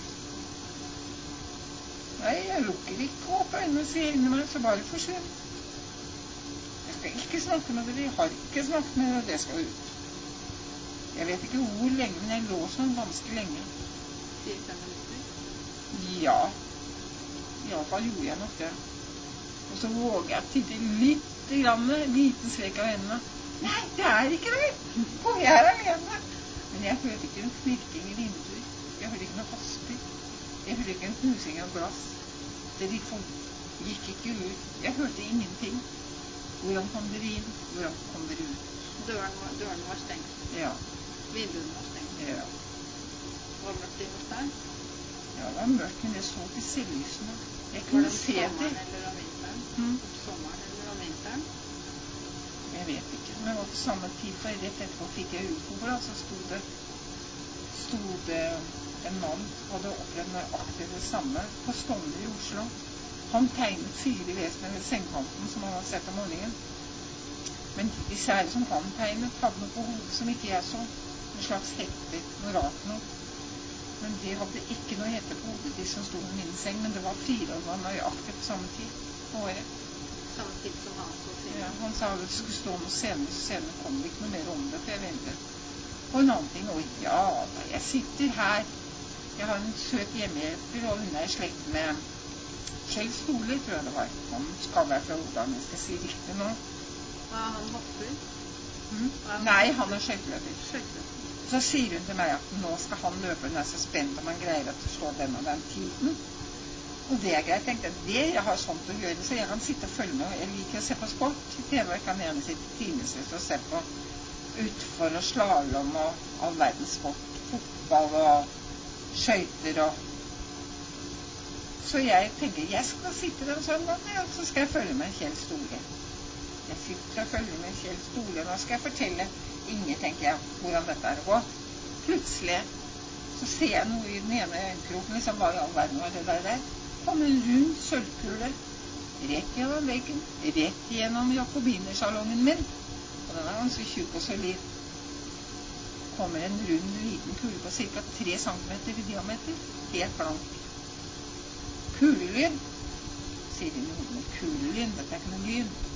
Nei, jeg lukker ikke opp øynene, sier inni meg, så bare forsvinn. Jeg skal ikke snakke med dere, jeg har ikke snakket med dere, det skal ut. Jeg vet ikke hvor lenge, men jeg lå sånn ganske lenge. fire-fem minutter? Ja. I alle fall gjorde jeg nok det. Og så våger jeg å titte litt grann, liten svek av øynene. Nei, det er ikke det. Og jeg er alene. Men jeg hørte ikke en knirking i vinduer. Jeg hørte ikke noe hasper. Jeg hørte ikke en knusing av glass. Det gikk ikke ut. Jeg hørte ingenting. Hvordan kom dere inn? Hvordan kom dere ut? Døren var, døren var stengt. Ja. Vinduene var stengt. Ja. Var det mørkt inne hos deg? Ja, det var mørkt, men jeg så ikke selvlysene. Jeg Var kunne det om se det. sommeren eller om vinteren? Mm. Om sommeren eller om vinteren? Jeg vet ikke, men det var på samme tid, for rett etterpå fikk jeg ufo-blad, så stod det, stod det en mann hadde opplevd nøyaktig det samme på Stovner i Oslo. Han tegnet fire vesener ved sengkanten som han hadde sett om morgenen. Men disse her som han tegnet hadde noe på hodet som ikke jeg så. En slags hette, noe rart noe. Men det hadde ikke noe hette på hodet, de som stod med min seng, men det var fire, og det var nøyaktig på samme tid på året. Samme tid som han så fire? Ja, han sa at det skulle stå noe senere, så senere kom det ikke noe mer om det, for jeg ventet. Og en annen ting, og ja, jeg sitter her. Jeg har en søt hjemmehjelper, og hun er i slekt med Kjell Stole, tror jeg det var. Han skal være fra Odalen, jeg skal si riktig nå. Ja, han hopper. Mm? Nei, han er skøyteløper. Skøyteløper. Så sier hun til meg at nå skal han løpe, hun er så spent om han greier at det står den og den tiden. Og det er greit, jeg tenkte at det jeg har sånt å gjøre, så jeg kan sitte og følge med. Jeg liker å se på sport. I T V jeg kan gjerne sitte timevis og se på utfor og slalom og all verdens sport. Fotball og skøyter og... Så jeg tenker, jeg skal sitte der sånn, og så skal jeg følge med Kjell Stole. Jeg sitter og følger med Kjell Stole, nå skal jeg fortelle Inger, tenker jeg, hvordan dette er å gå. Plutselig så ser jeg noe i den ene øynkroken, liksom, hva i all verden var det der der. Kom en rund sølvkule, rett gjennom veggen, rett gjennom jakobinersalongen min. Og den er ganske tjukk og solid. kommer en rund, liten kule på cirka tre centimeter i diameter, helt blank. Kulelyn, sier de noe om kulelyn, dette er ikke noe lyn.